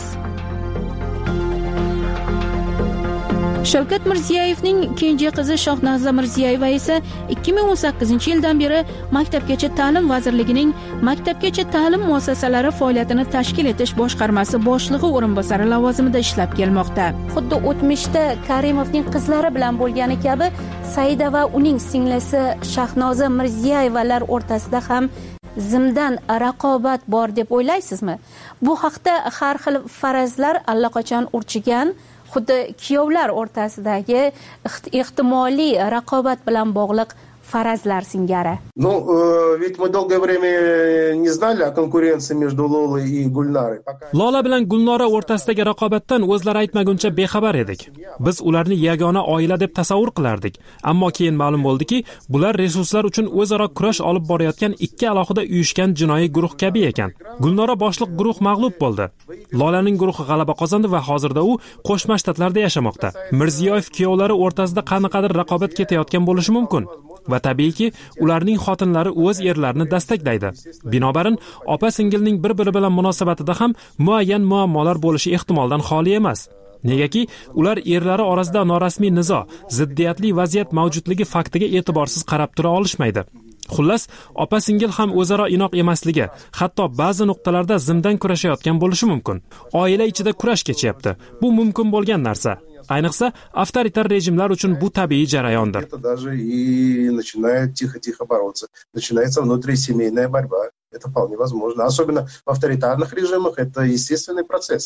Shavkat Mirziyoyevning kenja qizi Shohnaza Mirziyoyeva esa 2018-yildan beri Maktabgacha ta'lim vazirligining Maktabgacha ta'lim muassasalari faoliyatini tashkil etish boshqarmasi boshlig'i o'rinbosari lavozimida ishlab kelmoqda. Xuddi o'tmishda Karimovning qizlari bilan bo'lgani kabi, Saida va uning singlisi Shahnoza Mirziyoyevalar o'rtasida ham zimdan raqobat bor deb o'ylaysizmi? Bu haqda har xil farazlar allaqachon urchigan. Xuddi kuyovlar o'rtasidagi ehtimoliy raqobat bilan bog'liq farazlar singari. Ведь мы долгое время не знали о конкуренции между Лолой и Гульнарой. Lola bilan Gulnora o'rtasidagi raqobatdan o'zlari aytmaguncha bexabar edik. Biz ularni yagona oila deb tasavvur qilardik. Ammo keyin ma'lum bo'ldiki, bular resurslar uchun o'zaro kurash olib borayotgan ikki alohida uyushgan jinoiy guruh kabi ekan. Gulnora boshliq guruh mag'lub bo'ldi. Lolaning guruhi g'alaba qozondi va hozirda u Qo'shma Shtatlarda yashamoqda. Mirziyoyev kuyovlari o'rtasida qanaqadir raqobat ketayotgan bo'lishi mumkin. Va tabiiyki, ularning xotinlari o'z erlarini dastaklaydi. Binobarin, opa-singilning bir-biri bilan munosabatida ham muayyan muammolar bo'lishi ehtimoldan xoli emas. Negaki, ular erlari orasida norasmiy nizo, ziddiyatli vaziyat mavjudligi faktiga e'tiborsiz qarab tura olishmaydi. Xullas, opa-singil ham o'zaro inoq emasligi, hatto ba'zi nuqtalarda zimdan kurashayotgan bo'lishi mumkin. Oila ichida kurash kechyapti. Bu mumkin bo'lgan narsa. Ayniqsa, avtoritar rejimlar uchun bu tabiiy jarayondir. Это даже и начинает тихо-тихо бороться. Начинается внутрисемейная борьба. Это вполне возможно. Особенно в авторитарных режимах это естественный процесс.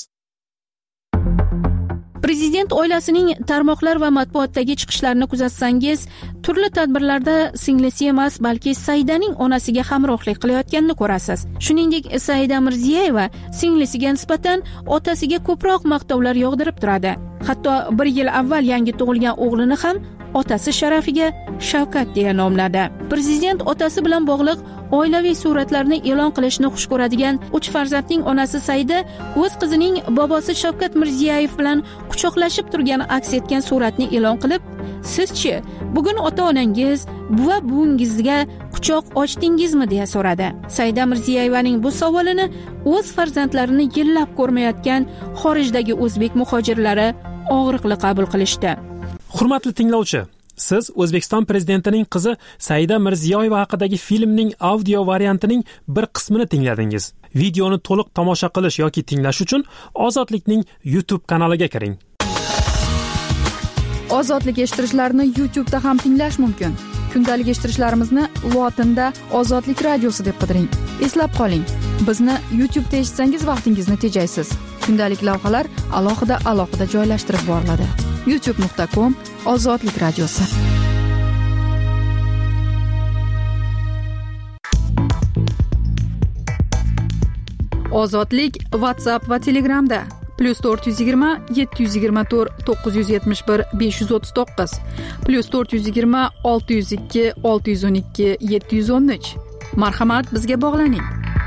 Prezident oilasining tarmoqlar va matbuotdagi chiqishlarini kuzatsangiz, turli tadbirlarda singlisi emas, balki Saidaning onasiga hamrohlik qilayotganini ko'rasiz. Shuningdek, Saida Mirziyoyeva singlisiga nisbatan otasiga ko'proq maqtovlar yog'dirib turadi. Hatto 1 yil avval yangi tug'ilgan o'g'lini ham otasi sharafiga Shavkat deya nomladi. Prezident otasi bilan bog'liq oilaviy suratlarni e'lon qilishni xush ko'radigan 3 farzandning onasi Saida o'z qizining bobosi Shavkat Mirziyoyev bilan quchoqlashib turgani aks etgan suratni e'lon qilib, "Sizchi, bugun ota-onangiz, buva-buvingizga quchoq ochdingizmi?" deya so'radi. Saida Mirziyoyevaning bu savolini o'z farzandlarini yillab ko'rmayotgan xorijdagi o'zbek muhojirlari og'riqli qabul qilishdi. Hurmatli tinglovchi, siz O'zbekiston prezidentining qizi Saida Mirziyoyeva haqidagi filmning audio variantining bir qismini tingladingiz. Videoni to'liq tomosha qilish yoki tinglash uchun Ozodlikning YouTube kanaliga kiring. Ozodlik eshittirishlarini YouTube'da ham tinglash mumkin. kundalik eshittirishlarimizni lotinda ozodlik radiosi deb qidiring. Eslab qoling, bizni YouTube'da eshitsangiz vaqtingizni tejaysiz. Kundalik lavhalar alohida joylashtirib boriladi. youtube.com/ozodlik radiosi. Ozodlik WhatsApp va Telegramda +420 724 971 539 +420 602 612 713. Marhamat, bizga bog'laning.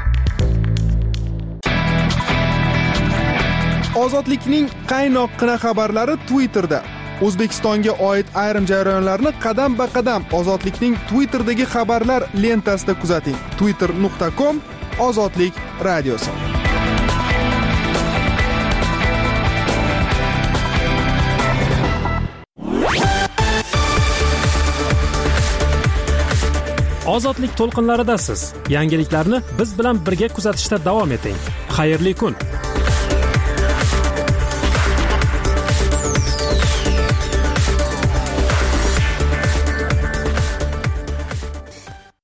Ozodlikning qaynoqqina xabarlari Twitterda. O'zbekistonga oid ayrim jarayonlarni qadam-ba-qadam Ozodlikning Twitterdagi xabarlar lentasida kuzating. twitter.com/ozodlik radiosi. Ozodlik to'lqinlaridasiz. Yangiliklarni biz bilan birga kuzatishda davom eting. Xayrli kun.